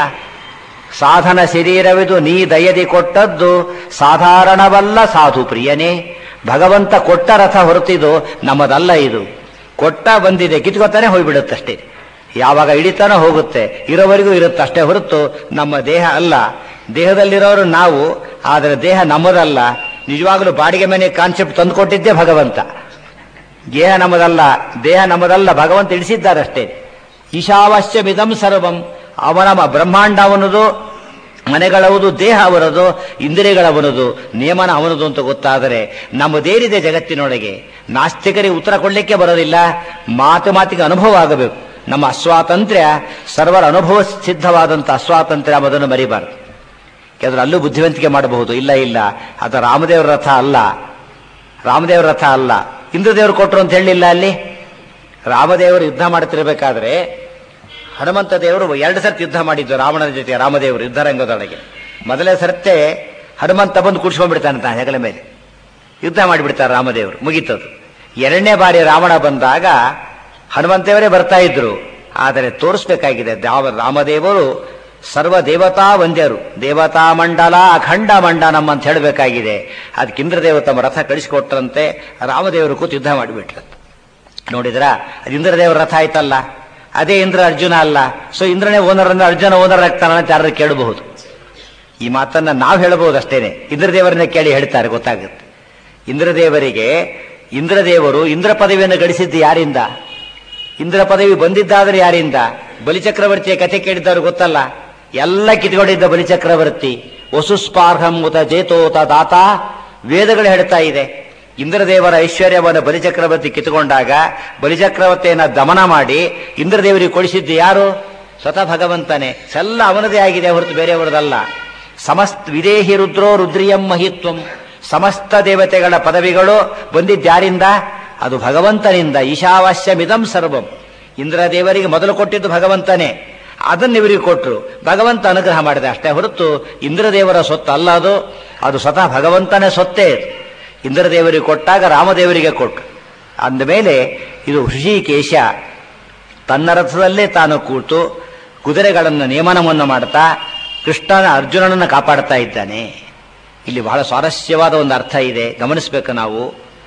A: ಸಾಧನ ಶರೀರವಿದು ನೀ ದಯದಿ ಕೊಟ್ಟದ್ದು ಸಾಧಾರಣವಲ್ಲ ಸಾಧು ಪ್ರಿಯನೇ. ಭಗವಂತ ಕೊಟ್ಟ ರಥ ಹೊರತಿದು ನಮ್ಮದಲ್ಲ. ಇದು ಕೊಟ್ಟ ಬಂದಿದೆ, ಕಿತ್ಕೊತಾನೆ ಹೋಗ್ಬಿಡುತ್ತಷ್ಟೇ. ಯಾವಾಗ ಹಿಡಿತಾನೋ ಹೋಗುತ್ತೆ, ಇರೋವರೆಗೂ ಇರುತ್ತೆ ಅಷ್ಟೇ ಹೊರತು ನಮ್ಮ ದೇಹ ಅಲ್ಲ. ದೇಹದಲ್ಲಿರೋರು ನಾವು, ಆದರೆ ದೇಹ ನಮ್ಮದಲ್ಲ. ನಿಜವಾಗಲೂ ಬಾಡಿಗೆ ಮನೆ ಕಾನ್ಸೆಪ್ಟ್ ತಂದುಕೊಟ್ಟಿದ್ದೇ ಭಗವಂತ. ದೇಹ ನಮ್ಮದಲ್ಲ, ದೇಹ ನಮ್ಮದಲ್ಲ, ಭಗವಂತ ಇಳಿಸಿದ್ದಾರಷ್ಟೇ. ಈಶಾವಾಸ್ಯಮಿದಂ ಸರ್ವಂ, ಅವನ ಬ್ರಹ್ಮಾಂಡ ಅವನದು, ಮನೆಗಳವದು, ದೇಹ ಅವರದು, ಇಂದ್ರಿಯಗಳವನದು, ನಿಯಮನ ಅವನದು ಅಂತ ಗೊತ್ತಾದರೆ ನಮ್ಮದೇನಿದೆ ಜಗತ್ತಿನೊಳಗೆ ನಾಸ್ತಿಕರಿಗೆ ಉತ್ತರ ಕೊಡಲಿಕ್ಕೆ ಬರೋದಿಲ್ಲ. ಮಾತಿಗೆ ಅನುಭವ ಆಗಬೇಕು. ನಮ್ಮ ಅಸ್ವಾತಂತ್ರ್ಯ ಸರ್ವರ ಅನುಭವ ಸಿದ್ಧವಾದಂಥ ಅಸ್ವಾತಂತ್ರ್ಯ ಅದನ್ನು ಮರಿಬಾರದು. ಯಾಕಂದ್ರೆ ಅಲ್ಲೂ ಬುದ್ಧಿವಂತಿಕೆ ಮಾಡಬಹುದು. ಇಲ್ಲ ಇಲ್ಲ, ಅದು ರಾಮದೇವರ ರಥ ಅಲ್ಲ, ರಾಮದೇವರ ರಥ ಅಲ್ಲ. ಇಂದ್ರದೇವರು ಕೊಟ್ಟರು ಅಂತ ಹೇಳಿಲ್ಲ. ಅಲ್ಲಿ ರಾಮದೇವರು ಯುದ್ಧ ಮಾಡ್ತಿರ್ಬೇಕಾದ್ರೆ ಹನುಮಂತ ದೇವರು 2 ಸರ್ತಿ ಯುದ್ಧ ಮಾಡಿದ್ದು ರಾವಣನ ಜೊತೆ. ರಾಮದೇವರು ಯುದ್ಧರಂಗದೊಳಗೆ ಮೊದಲೇ ಸರ್ತೆ ಹನುಮಂತ ಬಂದು ಕೂಡ್ಸ್ಕೊಂಡ್ಬಿಡ್ತಾನಂತ ಹೆಗಲ ಮೇಲೆ, ಯುದ್ಧ ಮಾಡಿಬಿಡ್ತಾರೆ ರಾಮದೇವರು, ಮುಗೀತದು. 2ನೇ ಬಾರಿ ರಾವಣ ಬಂದಾಗ ಹನುಮಂತೇವರೇ ಬರ್ತಾ ಇದ್ರು. ಆದರೆ ತೋರಿಸ್ಬೇಕಾಗಿದೆ, ರಾಮದೇವರು ಸರ್ವ ದೇವತಾ ವಂದ್ಯರು, ದೇವತಾ ಮಂಡಲ ಅಖಂಡ ಮಂಡನಂ ಅಂತ ಹೇಳಬೇಕಾಗಿದೆ. ಅದಕ್ಕೆ ಇಂದ್ರದೇವ ತಮ್ಮ ರಥ ಕಳಿಸಿಕೊಟ್ರಂತೆ, ರಾಮದೇವರು ಕೂತು ಯುದ್ಧ ಮಾಡಿಬಿಟ್ರು. ನೋಡಿದ್ರ, ಅದು ಇಂದ್ರದೇವರ ರಥ ಆಯ್ತಲ್ಲ, ಅದೇ ಇಂದ್ರ ಅರ್ಜುನ ಅಲ್ಲ. ಸೊ ಇಂದ್ರನೇ ಓನರ್ ಅಂದ್ರೆ ಅರ್ಜುನ ಓನರ್ ಆಗ್ತಾನ ಅಂತ ಯಾರು ಕೇಳಬಹುದು. ಈ ಮಾತನ್ನ ನಾವು ಹೇಳಬಹುದು ಅಷ್ಟೇನೆ, ಇಂದ್ರದೇವರನ್ನೇ ಕೇಳಿ ಹೇಳ್ತಾರೆ, ಗೊತ್ತಾಗುತ್ತೆ. ಇಂದ್ರದೇವರಿಗೆ ಇಂದ್ರದೇವರು ಇಂದ್ರ ಪದವಿಯನ್ನು ಗಳಿಸಿದ್ದು ಯಾರಿಂದ? ಇಂದ್ರ ಪದವಿ ಬಂದಿದ್ದಾದ್ರೆ ಯಾರಿಂದ? ಬಲಿಚಕ್ರವರ್ತಿಯ ಕಥೆ ಕೇಳಿದ್ದವ್ರು ಗೊತ್ತಲ್ಲ, ಎಲ್ಲ ಕಿತ್ಕೊಂಡಿದ್ದ ಬಲಿಚಕ್ರವರ್ತಿ. ವಸುಸ್ಪಾರ್ಹಂ ಉತ ಜೇತೋತ ದಾತ, ವೇದಗಳು ಹೇಳ್ತಾ ಇದೆ. ಇಂದ್ರದೇವರ ಐಶ್ವರ್ಯವನ್ನು ಬಲಿಚಕ್ರವರ್ತಿ ಕಿತ್ತುಕೊಂಡಾಗ ಬಲಿಚಕ್ರವರ್ತಿಯನ್ನ ದಮನ ಮಾಡಿ ಇಂದ್ರದೇವರಿಗೆ ಕೊಡಿಸಿದ್ದು ಯಾರು? ಸ್ವತಃ ಭಗವಂತನೇ. ಎಲ್ಲ ಅವನದೇ ಆಗಿದೆ ಹೊರತು ಬೇರೆಯವರದಲ್ಲ. ಸಮಸ್ತ ವಿದೇಹಿ ರುದ್ರೋ ರುದ್ರಿಯಂ ಮಹಿತ್ವಂ, ಸಮಸ್ತ ದೇವತೆಗಳ ಪದವಿಗಳು ಬಂದಿದ್ದಾರಿಂದ? ಅದು ಭಗವಂತನಿಂದ. ಈಶಾವಾಸ್ಯಮಿದಂ ಸರ್ವಂ, ಇಂದ್ರದೇವರಿಗೆ ಮೊದಲು ಕೊಟ್ಟಿದ್ದು ಭಗವಂತನೇ, ಅದನ್ನು ಇವರಿಗೆ ಕೊಟ್ಟರು. ಭಗವಂತ ಅನುಗ್ರಹ ಮಾಡಿದೆ ಅಷ್ಟೇ ಹೊರತು ಇಂದ್ರದೇವರ ಸೊತ್ತು ಅಲ್ಲ ಅದು. ಅದು ಸ್ವತಃ ಭಗವಂತನೇ ಸೊತ್ತೇ. ಇಂದ್ರದೇವರಿಗೆ ಕೊಟ್ಟಾಗ ರಾಮದೇವರಿಗೆ ಕೊಟ್ಟು ಅಂದಮೇಲೆ ಇದು ಋಷಿಕೇಶ ತನ್ನ ರಥದಲ್ಲೇ ತಾನು ಕೂತು ಕುದುರೆಗಳನ್ನು ನಿಯಮನವನ್ನು ಮಾಡ್ತಾ ಕೃಷ್ಣನ ಅರ್ಜುನನನ್ನು ಕಾಪಾಡ್ತಾ ಇದ್ದಾನೆ. ಇಲ್ಲಿ ಬಹಳ ಸ್ವಾರಸ್ಯವಾದ ಒಂದು ಅರ್ಥ ಇದೆ, ಗಮನಿಸಬೇಕು ನಾವು.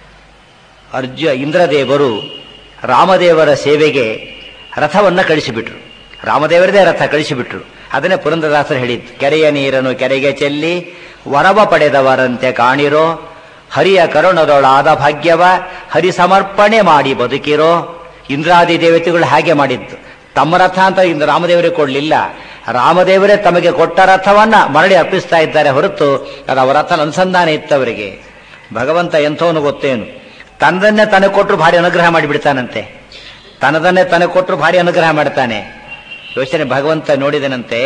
A: ಇಂದ್ರದೇವರು ರಾಮದೇವರ ಸೇವೆಗೆ ರಥವನ್ನು ಕಳಿಸಿಬಿಟ್ರು. ರಾಮದೇವರದೇ ರಥ ಕಳಿಸಿಬಿಟ್ರು. ಅದನ್ನೇ ಪುರಂದರದಾಸರು ಹೇಳಿದ್ದು, ಕೆರೆಯ ನೀರನ್ನು ಕೆರೆಗೆ ಚೆಲ್ಲಿ ವರವ ಪಡೆದವರಂತೆ ಕಾಣಿರೋ, ಹರಿಯ ಕರುಣದೊಳಾದ ಭಾಗ್ಯವ ಹರಿ ಸಮರ್ಪಣೆ ಮಾಡಿ ಬದುಕಿರೋ. ಇಂದ್ರಾದಿ ದೇವತೆಗಳು ಹಾಗೆ ಮಾಡಿದ್ದು. ತಮ್ಮ ರಥ ಅಂತ ಇಂದ್ರ ರಾಮದೇವರಿಗೆ ಕೊಡಲಿಲ್ಲ, ರಾಮದೇವರೇ ತಮಗೆ ಕೊಟ್ಟ ರಥವನ್ನ ಮರಳಿ ಅರ್ಪಿಸ್ತಾ ಇದ್ದಾರೆ ಹೊರತು ಅದು ಅವರ ರಥನ ಅನುಸಂಧಾನ ಇತ್ತವರಿಗೆ. ಭಗವಂತ ಎಂಥವನು ಗೊತ್ತೇನು, ತನ್ನದನ್ನೇ ತನಗೆ ಕೊಟ್ಟರು ಭಾರಿ ಅನುಗ್ರಹ ಮಾಡಿಬಿಡ್ತಾನಂತೆ. ತನ್ನದನ್ನೇ ತನಗೆ ಕೊಟ್ಟರು ಭಾರಿ ಅನುಗ್ರಹ ಮಾಡ್ತಾನೆ. ಯೋಚನೆ ಭಗವಂತ ನೋಡಿದನಂತೆ.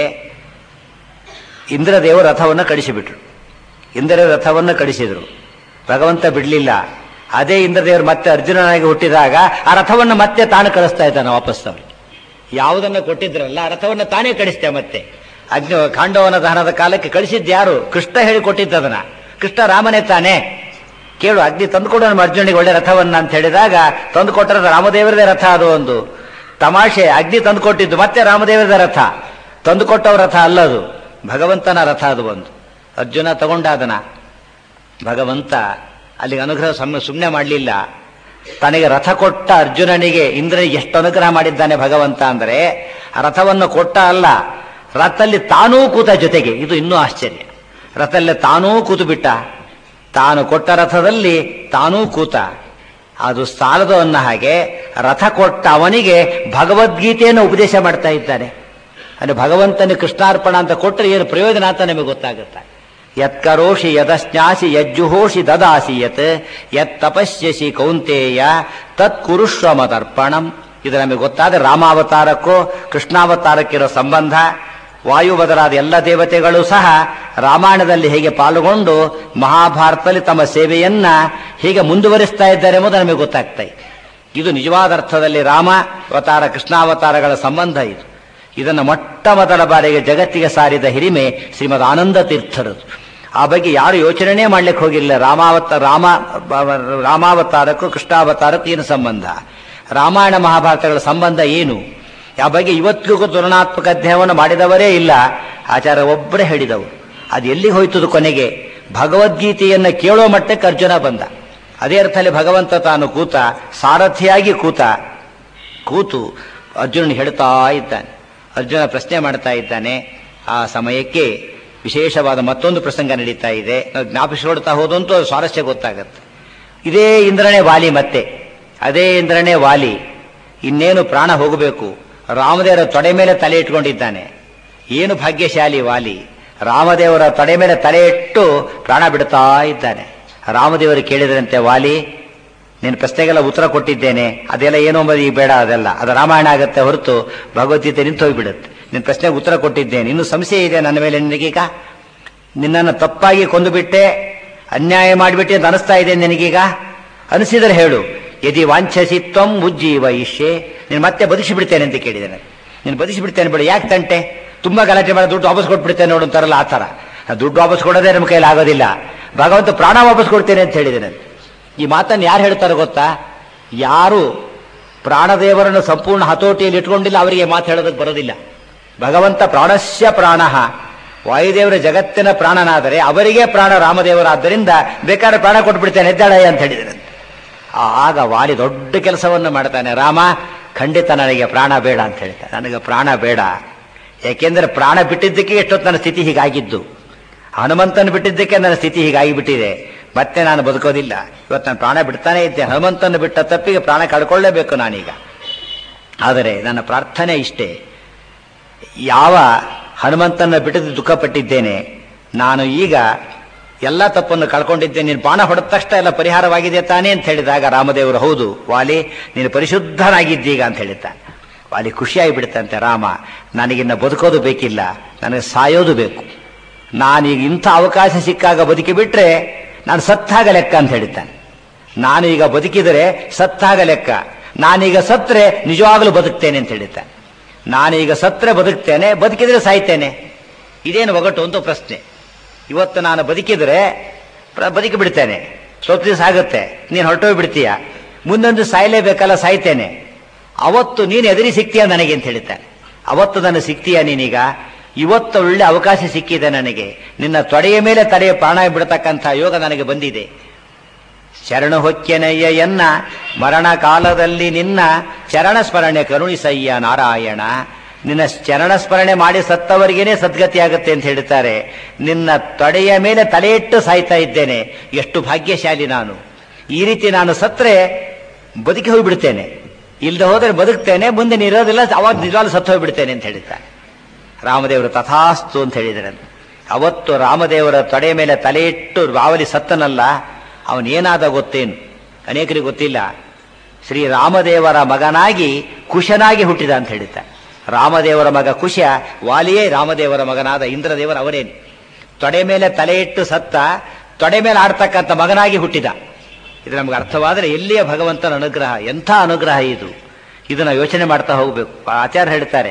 A: ಇಂದ್ರದೇವರು ರಥವನ್ನು ಕಳಿಸಿಬಿಟ್ರು. ಇಂದ್ರ ರಥವನ್ನು ಕಳಿಸಿದ್ರು, ಭಗವಂತ ಬಿಡಲಿಲ್ಲ. ಅದೇ ಇಂದ್ರದೇವರು ಮತ್ತೆ ಅರ್ಜುನನಾಗಿ ಹುಟ್ಟಿದಾಗ ಆ ರಥವನ್ನು ಮತ್ತೆ ತಾನು ಕಳಿಸ್ತಾ ಇದ್ದಾನೆ ವಾಪಸ್. ಅವರು ಯಾವುದನ್ನು ಕೊಟ್ಟಿದ್ರಲ್ಲ ಆ ರಥವನ್ನು ತಾನೇ ಕಳಿಸ್ತೆ. ಮತ್ತೆ ಖಾಂಡವನ ದಹನದ ಕಾಲಕ್ಕೆ ಕಳಿಸಿದ್ದು ಯಾರು? ಕೃಷ್ಣ ಹೇಳಿ ಕೊಟ್ಟಿದ್ದದನ್ನ. ಕೃಷ್ಣ ರಾಮನೇ ತಾನೇ. ಕೇಳು, ಅಗ್ನಿ ತಂದುಕೊಡು ನಮ್ಮ ಅರ್ಜುನಿಗೆ ಒಳ್ಳೆ ರಥವನ್ನ ಅಂತ ಹೇಳಿದಾಗ ತಂದುಕೊಟ್ಟರೆ ರಾಮದೇವರದೇ ರಥ. ಅದು ಒಂದು ತಮಾಷೆ. ಅಗ್ನಿ ತಂದುಕೊಟ್ಟಿದ್ದು ಮತ್ತೆ ರಾಮದೇವರದ ರಥ, ತಂದುಕೊಟ್ಟವ ರಥ ಅಲ್ಲದು, ಭಗವಂತನ ರಥ ಅದು ಒಂದು. ಅರ್ಜುನ ತಗೊಂಡಾದನ. ಭಗವಂತ ಅಲ್ಲಿಗೆ ಅನುಗ್ರಹ ಸುಮ್ಮನೆ ಮಾಡಲಿಲ್ಲ. ತನಗೆ ರಥ ಕೊಟ್ಟ ಅರ್ಜುನನಿಗೆ ಇಂದ್ರನಿಗೆ ಎಷ್ಟು ಅನುಗ್ರಹ ಮಾಡಿದ್ದಾನೆ ಭಗವಂತ ಅಂದರೆ, ಆ ರಥವನ್ನು ಕೊಟ್ಟ ಅಲ್ಲ, ರಥದಲ್ಲಿ ತಾನೂ ಕೂತ ಜೊತೆಗೆ. ಇದು ಇನ್ನೂ ಆಶ್ಚರ್ಯ. ರಥದಲ್ಲಿ ತಾನೂ ಕೂತು ಬಿಟ್ಟ. ತಾನು ಕೊಟ್ಟ ರಥದಲ್ಲಿ ತಾನೂ ಕೂತ. ಅದು ಸಾಲದು ಅನ್ನ ಹಾಗೆ ರಥ ಕೊಟ್ಟ ಅವನಿಗೆ ಭಗವದ್ಗೀತೆಯನ್ನು ಉಪದೇಶ ಮಾಡ್ತಾ ಇದ್ದಾನೆ. ಅಂದರೆ ಭಗವಂತನ ಕೃಷ್ಣಾರ್ಪಣ ಅಂತ ಕೊಟ್ಟರೆ ಏನು ಪ್ರಯೋಜನ ಅಂತ ನಮಗೆ ಗೊತ್ತಾಗುತ್ತೆ. ಯತ್ಕರೋಷಿ ಯದಸ್ನಾಸಿ ಯಜ್ಜುಹೋಷಿ ದದಾಸಿ ಯತ್ ಯತ್ ತಪಸ್ಯಸಿ ಕೌಂತೇಯ ತತ್ ಕುರುಷ್ವ ಮದರ್ಪಣಂ. ಇದು ನಮಗೆ ಗೊತ್ತಾದ ರಾಮಾವತಾರಕ್ಕೂ ಕೃಷ್ಣಾವತಾರಕ್ಕಿರೋ ಸಂಬಂಧ. ವಾಯು ಬದಲಾದ ಎಲ್ಲ ದೇವತೆಗಳು ಸಹ ರಾಮಾಯಣದಲ್ಲಿ ಹೇಗೆ ಪಾಲ್ಗೊಂಡು ಮಹಾಭಾರತದಲ್ಲಿ ತಮ್ಮ ಸೇವೆಯನ್ನ ಹೇಗೆ ಮುಂದುವರಿಸ್ತಾ ಇದ್ದಾರೆ ಎಂಬುದು ನಮಗೆ ಗೊತ್ತಾಗ್ತಾ ಇದೆ. ಇದು ನಿಜವಾದ ಅರ್ಥದಲ್ಲಿ ರಾಮ ಅವತಾರ ಕೃಷ್ಣಾವತಾರಗಳ ಸಂಬಂಧ ಇದು. ಇದನ್ನು ಮೊಟ್ಟ ಮೊದಲ ಬಾರಿಗೆ ಜಗತ್ತಿಗೆ ಸಾರಿದ ಹಿರಿಮೆ ಶ್ರೀಮದ್ ಆನಂದ ತೀರ್ಥರದು. ಆ ಬಗ್ಗೆ ಯಾರು ಯೋಚನೆ ಮಾಡ್ಲಿಕ್ಕೆ ಹೋಗಿಲ್ಲ. ರಾಮಾವತಾರಕ್ಕೂ ಕೃಷ್ಣಾವತಾರಕ್ಕೂ ಏನು ಸಂಬಂಧ, ರಾಮಾಯಣ ಮಹಾಭಾರತಗಳ ಸಂಬಂಧ ಏನು, ಆ ಬಗ್ಗೆ ಇವತ್ತಿಗೂ ತುಲನಾತ್ಮಕ ಅಧ್ಯಯನವನ್ನು ಮಾಡಿದವರೇ ಇಲ್ಲ. ಆಚಾರ್ಯ ಒಬ್ಬರೇ ಹೇಳಿದವರು. ಅದು ಎಲ್ಲಿಗೆ ಹೋಯ್ತದು ಕೊನೆಗೆ? ಭಗವದ್ಗೀತೆಯನ್ನು ಕೇಳೋ ಮಟ್ಟಕ್ಕೆ ಅರ್ಜುನ ಬಂದ. ಅದೇ ಅರ್ಥದಲ್ಲಿ ಭಗವಂತ ತಾನು ಸಾರಥಿಯಾಗಿ ಕೂತು ಅರ್ಜುನನ್ ಹೇಳ್ತಾ ಇದ್ದಾನೆ. ಅರ್ಜುನ ಪ್ರಶ್ನೆ ಮಾಡ್ತಾ ಇದ್ದಾನೆ. ಆ ಸಮಯಕ್ಕೆ ವಿಶೇಷವಾದ ಮತ್ತೊಂದು ಪ್ರಸಂಗ ನಡೀತಾ ಇದೆ. ಜ್ಞಾಪಿಸ್ಕೊಡ್ತಾ ಹೋದಂತೂ ಅದು ಸ್ವಾರಸ್ಯ ಗೊತ್ತಾಗತ್ತೆ. ಇದೇ ಇಂದ್ರನೇ ವಾಲಿ, ಮತ್ತೆ ಅದೇ ಇಂದ್ರನೇ ವಾಲಿ. ಇನ್ನೇನು ಪ್ರಾಣ ಹೋಗಬೇಕು, ರಾಮದೇವರ ತೊಡೆ ಮೇಲೆ ತಲೆ ಇಟ್ಕೊಂಡಿದ್ದಾನೆ. ಏನು ಭಾಗ್ಯಶಾಲಿ ವಾಲಿ, ರಾಮದೇವರ ತೊಡೆ ಮೇಲೆ ತಲೆ ಇಟ್ಟು ಪ್ರಾಣ ಬಿಡ್ತಾ ಇದ್ದಾನೆ. ರಾಮದೇವರು ಕೇಳಿದ್ರಂತೆ, ವಾಲಿ ನಿನ್ನ ಪ್ರಶ್ನೆಗೆಲ್ಲ ಉತ್ತರ ಕೊಟ್ಟಿದ್ದೇನೆ, ಅದೆಲ್ಲ ಏನೋ ಈಗ ಬೇಡ, ಅದು ರಾಮಾಯಣ ಆಗತ್ತೆ ಹೊರತು ಭಗವದ್ಗೀತೆ ನಿಂತು ಹೋಗ್ಬಿಡುತ್ತೆ. ನಿನ್ನ ಪ್ರಶ್ನೆಗೆ ಉತ್ತರ ಕೊಟ್ಟಿದ್ದೇನೆ, ಇನ್ನು ಸಂಶಯ ಇದೆ ನನ್ನ ಮೇಲೆ ನಿನಗೀಗ? ನಿನ್ನನ್ನು ತಪ್ಪಾಗಿ ಕೊಂದು ಬಿಟ್ಟೆ, ಅನ್ಯಾಯ ಮಾಡಿಬಿಟ್ಟೆ ಅಂತ ಅನಿಸ್ತಾ ಇದೆ ನಿನಗೀಗ? ಅನಿಸಿದರೆ ಹೇಳು. ಯದಿ ವಾಂಛಸಿತ್ವಂ ಉಜ್ಜೀವ ಇಷ್ಯೆ, ನೀನು ಮತ್ತೆ ಬದುಕಿಸಿಬಿಡ್ತೇನೆ ಅಂತ ಕೇಳಿದ್ದೇನೆ. ನೀನು ಬದುಕಿಸಿಬಿಡ್ತೇನೆ ಬಿಡು, ಯಾಕೆ ತಂಟೆ? ತುಂಬಾ ಗಲಾಟೆ ಮಾಡಿ ದುಡ್ಡು ವಾಪಸ್ ಕೊಟ್ಬಿಡ್ತೇನೆ ನೋಡು ಅಂತಾರಲ್ಲ, ಆ ಥರ. ದುಡ್ಡು ವಾಪಸ್ ಕೊಡೋದೇ ನಮ್ಮ ಕೈಯಲ್ಲಿ ಆಗೋದಿಲ್ಲ, ಭಗವಂತ ಪ್ರಾಣ ವಾಪಸ್ ಕೊಡ್ತೇನೆ ಅಂತ ಹೇಳಿದ್ದೇನೆ. ಈ ಮಾತನ್ನು ಯಾರು ಹೇಳ್ತಾರೆ ಗೊತ್ತಾ? ಯಾರು ಪ್ರಾಣದೇವರನ್ನು ಸಂಪೂರ್ಣ ಹತೋಟಿಯಲ್ಲಿ ಇಟ್ಕೊಂಡಿಲ್ಲ ಅವರಿಗೆ ಮಾತು ಹೇಳೋದಕ್ಕೆ ಬರೋದಿಲ್ಲ. ಭಗವಂತ ಪ್ರಾಣಸ್ಯ ಪ್ರಾಣ, ವಾಯುದೇವರ ಜಗತ್ತಿನ ಪ್ರಾಣನಾದರೆ ಅವರಿಗೆ ಪ್ರಾಣ ರಾಮದೇವರಾದ್ದರಿಂದ ಬೇಕಾದ್ರೆ ಪ್ರಾಣ ಕೊಟ್ಬಿಡ್ತೇನೆ ಎದ್ದಾಳಯ್ಯ ಅಂತ ಹೇಳಿದರೆ. ಆಗ ವಾಲಿ ದೊಡ್ಡ ಕೆಲಸವನ್ನು ಮಾಡ್ತಾನೆ. ರಾಮ ಖಂಡಿತ ನನಗೆ ಪ್ರಾಣ ಬೇಡ ಅಂತ ಹೇಳ್ತಾನೆ. ನನಗೆ ಪ್ರಾಣ ಬೇಡ, ಯಾಕೆಂದ್ರೆ ಪ್ರಾಣ ಬಿಟ್ಟಿದ್ದಕ್ಕೆ ಎಷ್ಟೊತ್ತು ನನ್ನ ಸ್ಥಿತಿ ಹೀಗಾಗಿದ್ದು, ಹನುಮಂತನ ಬಿಟ್ಟಿದ್ದಕ್ಕೆ ನನ್ನ ಸ್ಥಿತಿ ಹೀಗಾಗಿಬಿಟ್ಟಿದೆ. ಮತ್ತೆ ನಾನು ಬದುಕೋದಿಲ್ಲ. ಇವತ್ತು ನಾನು ಪ್ರಾಣ ಬಿಡ್ತಾನೆ ಇದ್ದೆ, ಹನುಮಂತನ ಬಿಟ್ಟ ತಪ್ಪಿಗೆ ಪ್ರಾಣ ಕಳ್ಕೊಳ್ಳೇಬೇಕು ನಾನೀಗ. ಆದರೆ ನನ್ನ ಪ್ರಾರ್ಥನೆ ಇಷ್ಟೇ, ಯಾವ ಹನುಮಂತನ ಬಿಟ್ಟದ್ದು ದುಃಖಪಟ್ಟಿದ್ದೇನೆ, ನಾನು ಈಗ ಎಲ್ಲ ತಪ್ಪನ್ನು ಕಳ್ಕೊಂಡಿದ್ದೇನೆ, ನೀನು ಬಾಣ ಹೊಡೆದ ತಕ್ಷಣ ಎಲ್ಲ ಪರಿಹಾರವಾಗಿದೆ ತಾನೇ ಅಂತ ಹೇಳಿದಾಗ ರಾಮದೇವರು, ಹೌದು ವಾಲಿ ನೀನು ಪರಿಶುದ್ಧನಾಗಿದ್ದೀಗ ಅಂತ ಹೇಳಿದ್ದಾನೆ. ವಾಲಿ ಖುಷಿಯಾಗಿ ಬಿಡುತ್ತಂತೆ. ರಾಮ ನನಗಿನ್ನ ಬದುಕೋದು ಬೇಕಿಲ್ಲ, ನನಗೆ ಸಾಯೋದು ಬೇಕು. ನಾನೀಗ ಇಂಥ ಅವಕಾಶ ಸಿಕ್ಕಾಗ ಬದುಕಿ ಬಿಟ್ರೆ ನಾನು ಸತ್ತಾಗ ಲೆಕ್ಕ ಅಂತ ಹೇಳಿದ್ದಾನೆ. ನಾನು ಈಗ ಬದುಕಿದರೆ ಸತ್ತಾಗ ಲೆಕ್ಕ, ನಾನೀಗ ಸತ್ರೆ ನಿಜವಾಗಲೂ ಬದುಕ್ತೇನೆ ಅಂತ ಹೇಳಿದ್ದಾನೆ. ನಾನೀಗ ಸತ್ರೆ ಬದುಕ್ತೇನೆ, ಬದುಕಿದ್ರೆ ಸಾಯ್ತೇನೆ. ಇದೇನು ಒಗಟು ಅಂತ ಪ್ರಶ್ನೆ. ಇವತ್ತು ನಾನು ಬದುಕಿದ್ರೆ ಬದುಕಿ ಬಿಡ್ತೇನೆ, ಸ್ವಲ್ಪ ದಿವಸ ಆಗುತ್ತೆ, ನೀನು ಹೊರಟೋಗಿ ಬಿಡ್ತೀಯ, ಮುಂದೊಂದು ಸಾಯಲೇಬೇಕಲ್ಲ, ಸಾಯ್ತೇನೆ. ಅವತ್ತು ನೀನು ಎದುರಿ ಸಿಗ್ತೀಯ ನನಗೆ ಅಂತ ಹೇಳ್ತಾನೆ. ಅವತ್ತು ನನಗೆ ಸಿಗ್ತೀಯ ನೀನೀಗ? ಇವತ್ತು ಒಳ್ಳೆ ಅವಕಾಶ ಸಿಕ್ಕಿದೆ ನನಗೆ, ನಿನ್ನ ತೊಡೆಯ ಮೇಲೆ ತಡೆಯ ಪ್ರಾಣ ಬಿಡತಕ್ಕಂಥ ಯೋಗ ನನಗೆ ಬಂದಿದೆ. ಶರಣ ಹೊಕ್ಕೆನಯ್ಯ ಎನ್ನ ಮರಣ ಕಾಲದಲ್ಲಿ ನಿನ್ನ ಚರಣ ಸ್ಮರಣೆ ಕರುಣಿಸಯ್ಯ ನಾರಾಯಣ. ನಿನ್ನ ಚರಣ ಸ್ಮರಣೆ ಮಾಡಿ ಸತ್ತವರಿಗೇನೆ ಸದ್ಗತಿ ಆಗುತ್ತೆ ಅಂತ ಹೇಳ್ತಾರೆ. ನಿನ್ನ ತೊಡೆಯ ಮೇಲೆ ತಲೆ ಇಟ್ಟು ಸಾಯ್ತಾ ಇದ್ದೇನೆ, ಎಷ್ಟು ಭಾಗ್ಯಶಾಲಿ ನಾನು. ಈ ರೀತಿ ನಾನು ಸತ್ರೆ ಬದುಕಿ ಹೋಗಿಬಿಡ್ತೇನೆ, ಇಲ್ಲದೆ ಹೋದರೆ ಬದುಕ್ತೇನೆ, ಮುಂದೆ ನೀರೋದಿಲ್ಲ, ಅವಾಗ ನಿಜವಾಗ್ಲೂ ಸತ್ತು ಹೋಗ್ಬಿಡ್ತೇನೆ ಅಂತ ಹೇಳಿದ್ದಾರೆ. ರಾಮದೇವರು ತಥಾಸ್ತು ಅಂತ ಹೇಳಿದರೆ, ಅವತ್ತು ರಾಮದೇವರ ತೊಡೆಯ ಮೇಲೆ ತಲೆ ಇಟ್ಟು ರಾವಲಿ ಸತ್ತನಲ್ಲ, ಅವನೇನಾದ ಗೊತ್ತೇನು? ಅನೇಕರಿಗೆ ಗೊತ್ತಿಲ್ಲ. ಶ್ರೀರಾಮದೇವರ ಮಗನಾಗಿ ಕುಶನಾಗಿ ಹುಟ್ಟಿದ ಅಂತ ಹೇಳಿದ್ದಾರೆ. ರಾಮದೇವರ ಮಗ ಕುಶ, ವಾಲಿಯೇ ರಾಮದೇವರ ಮಗನಾದ ಇಂದ್ರದೇವರ ಅವರೇನು. ತೊಡೆ ಮೇಲೆ ತಲೆ ಇಟ್ಟು ಸತ್ತ, ತೊಡೆ ಮೇಲೆ ಆಡ್ತಕ್ಕಂಥ ಮಗನಾಗಿ ಹುಟ್ಟಿದ. ಇದು ನಮ್ಗೆ ಅರ್ಥವಾದರೆ ಎಲ್ಲಿಯ ಭಗವಂತನ ಅನುಗ್ರಹ, ಎಂಥ ಅನುಗ್ರಹ ಇದು! ಇದನ್ನು ಯೋಚನೆ ಮಾಡ್ತಾ ಹೋಗ್ಬೇಕು. ಆಚಾರ್ಯ ಹೇಳ್ತಾರೆ,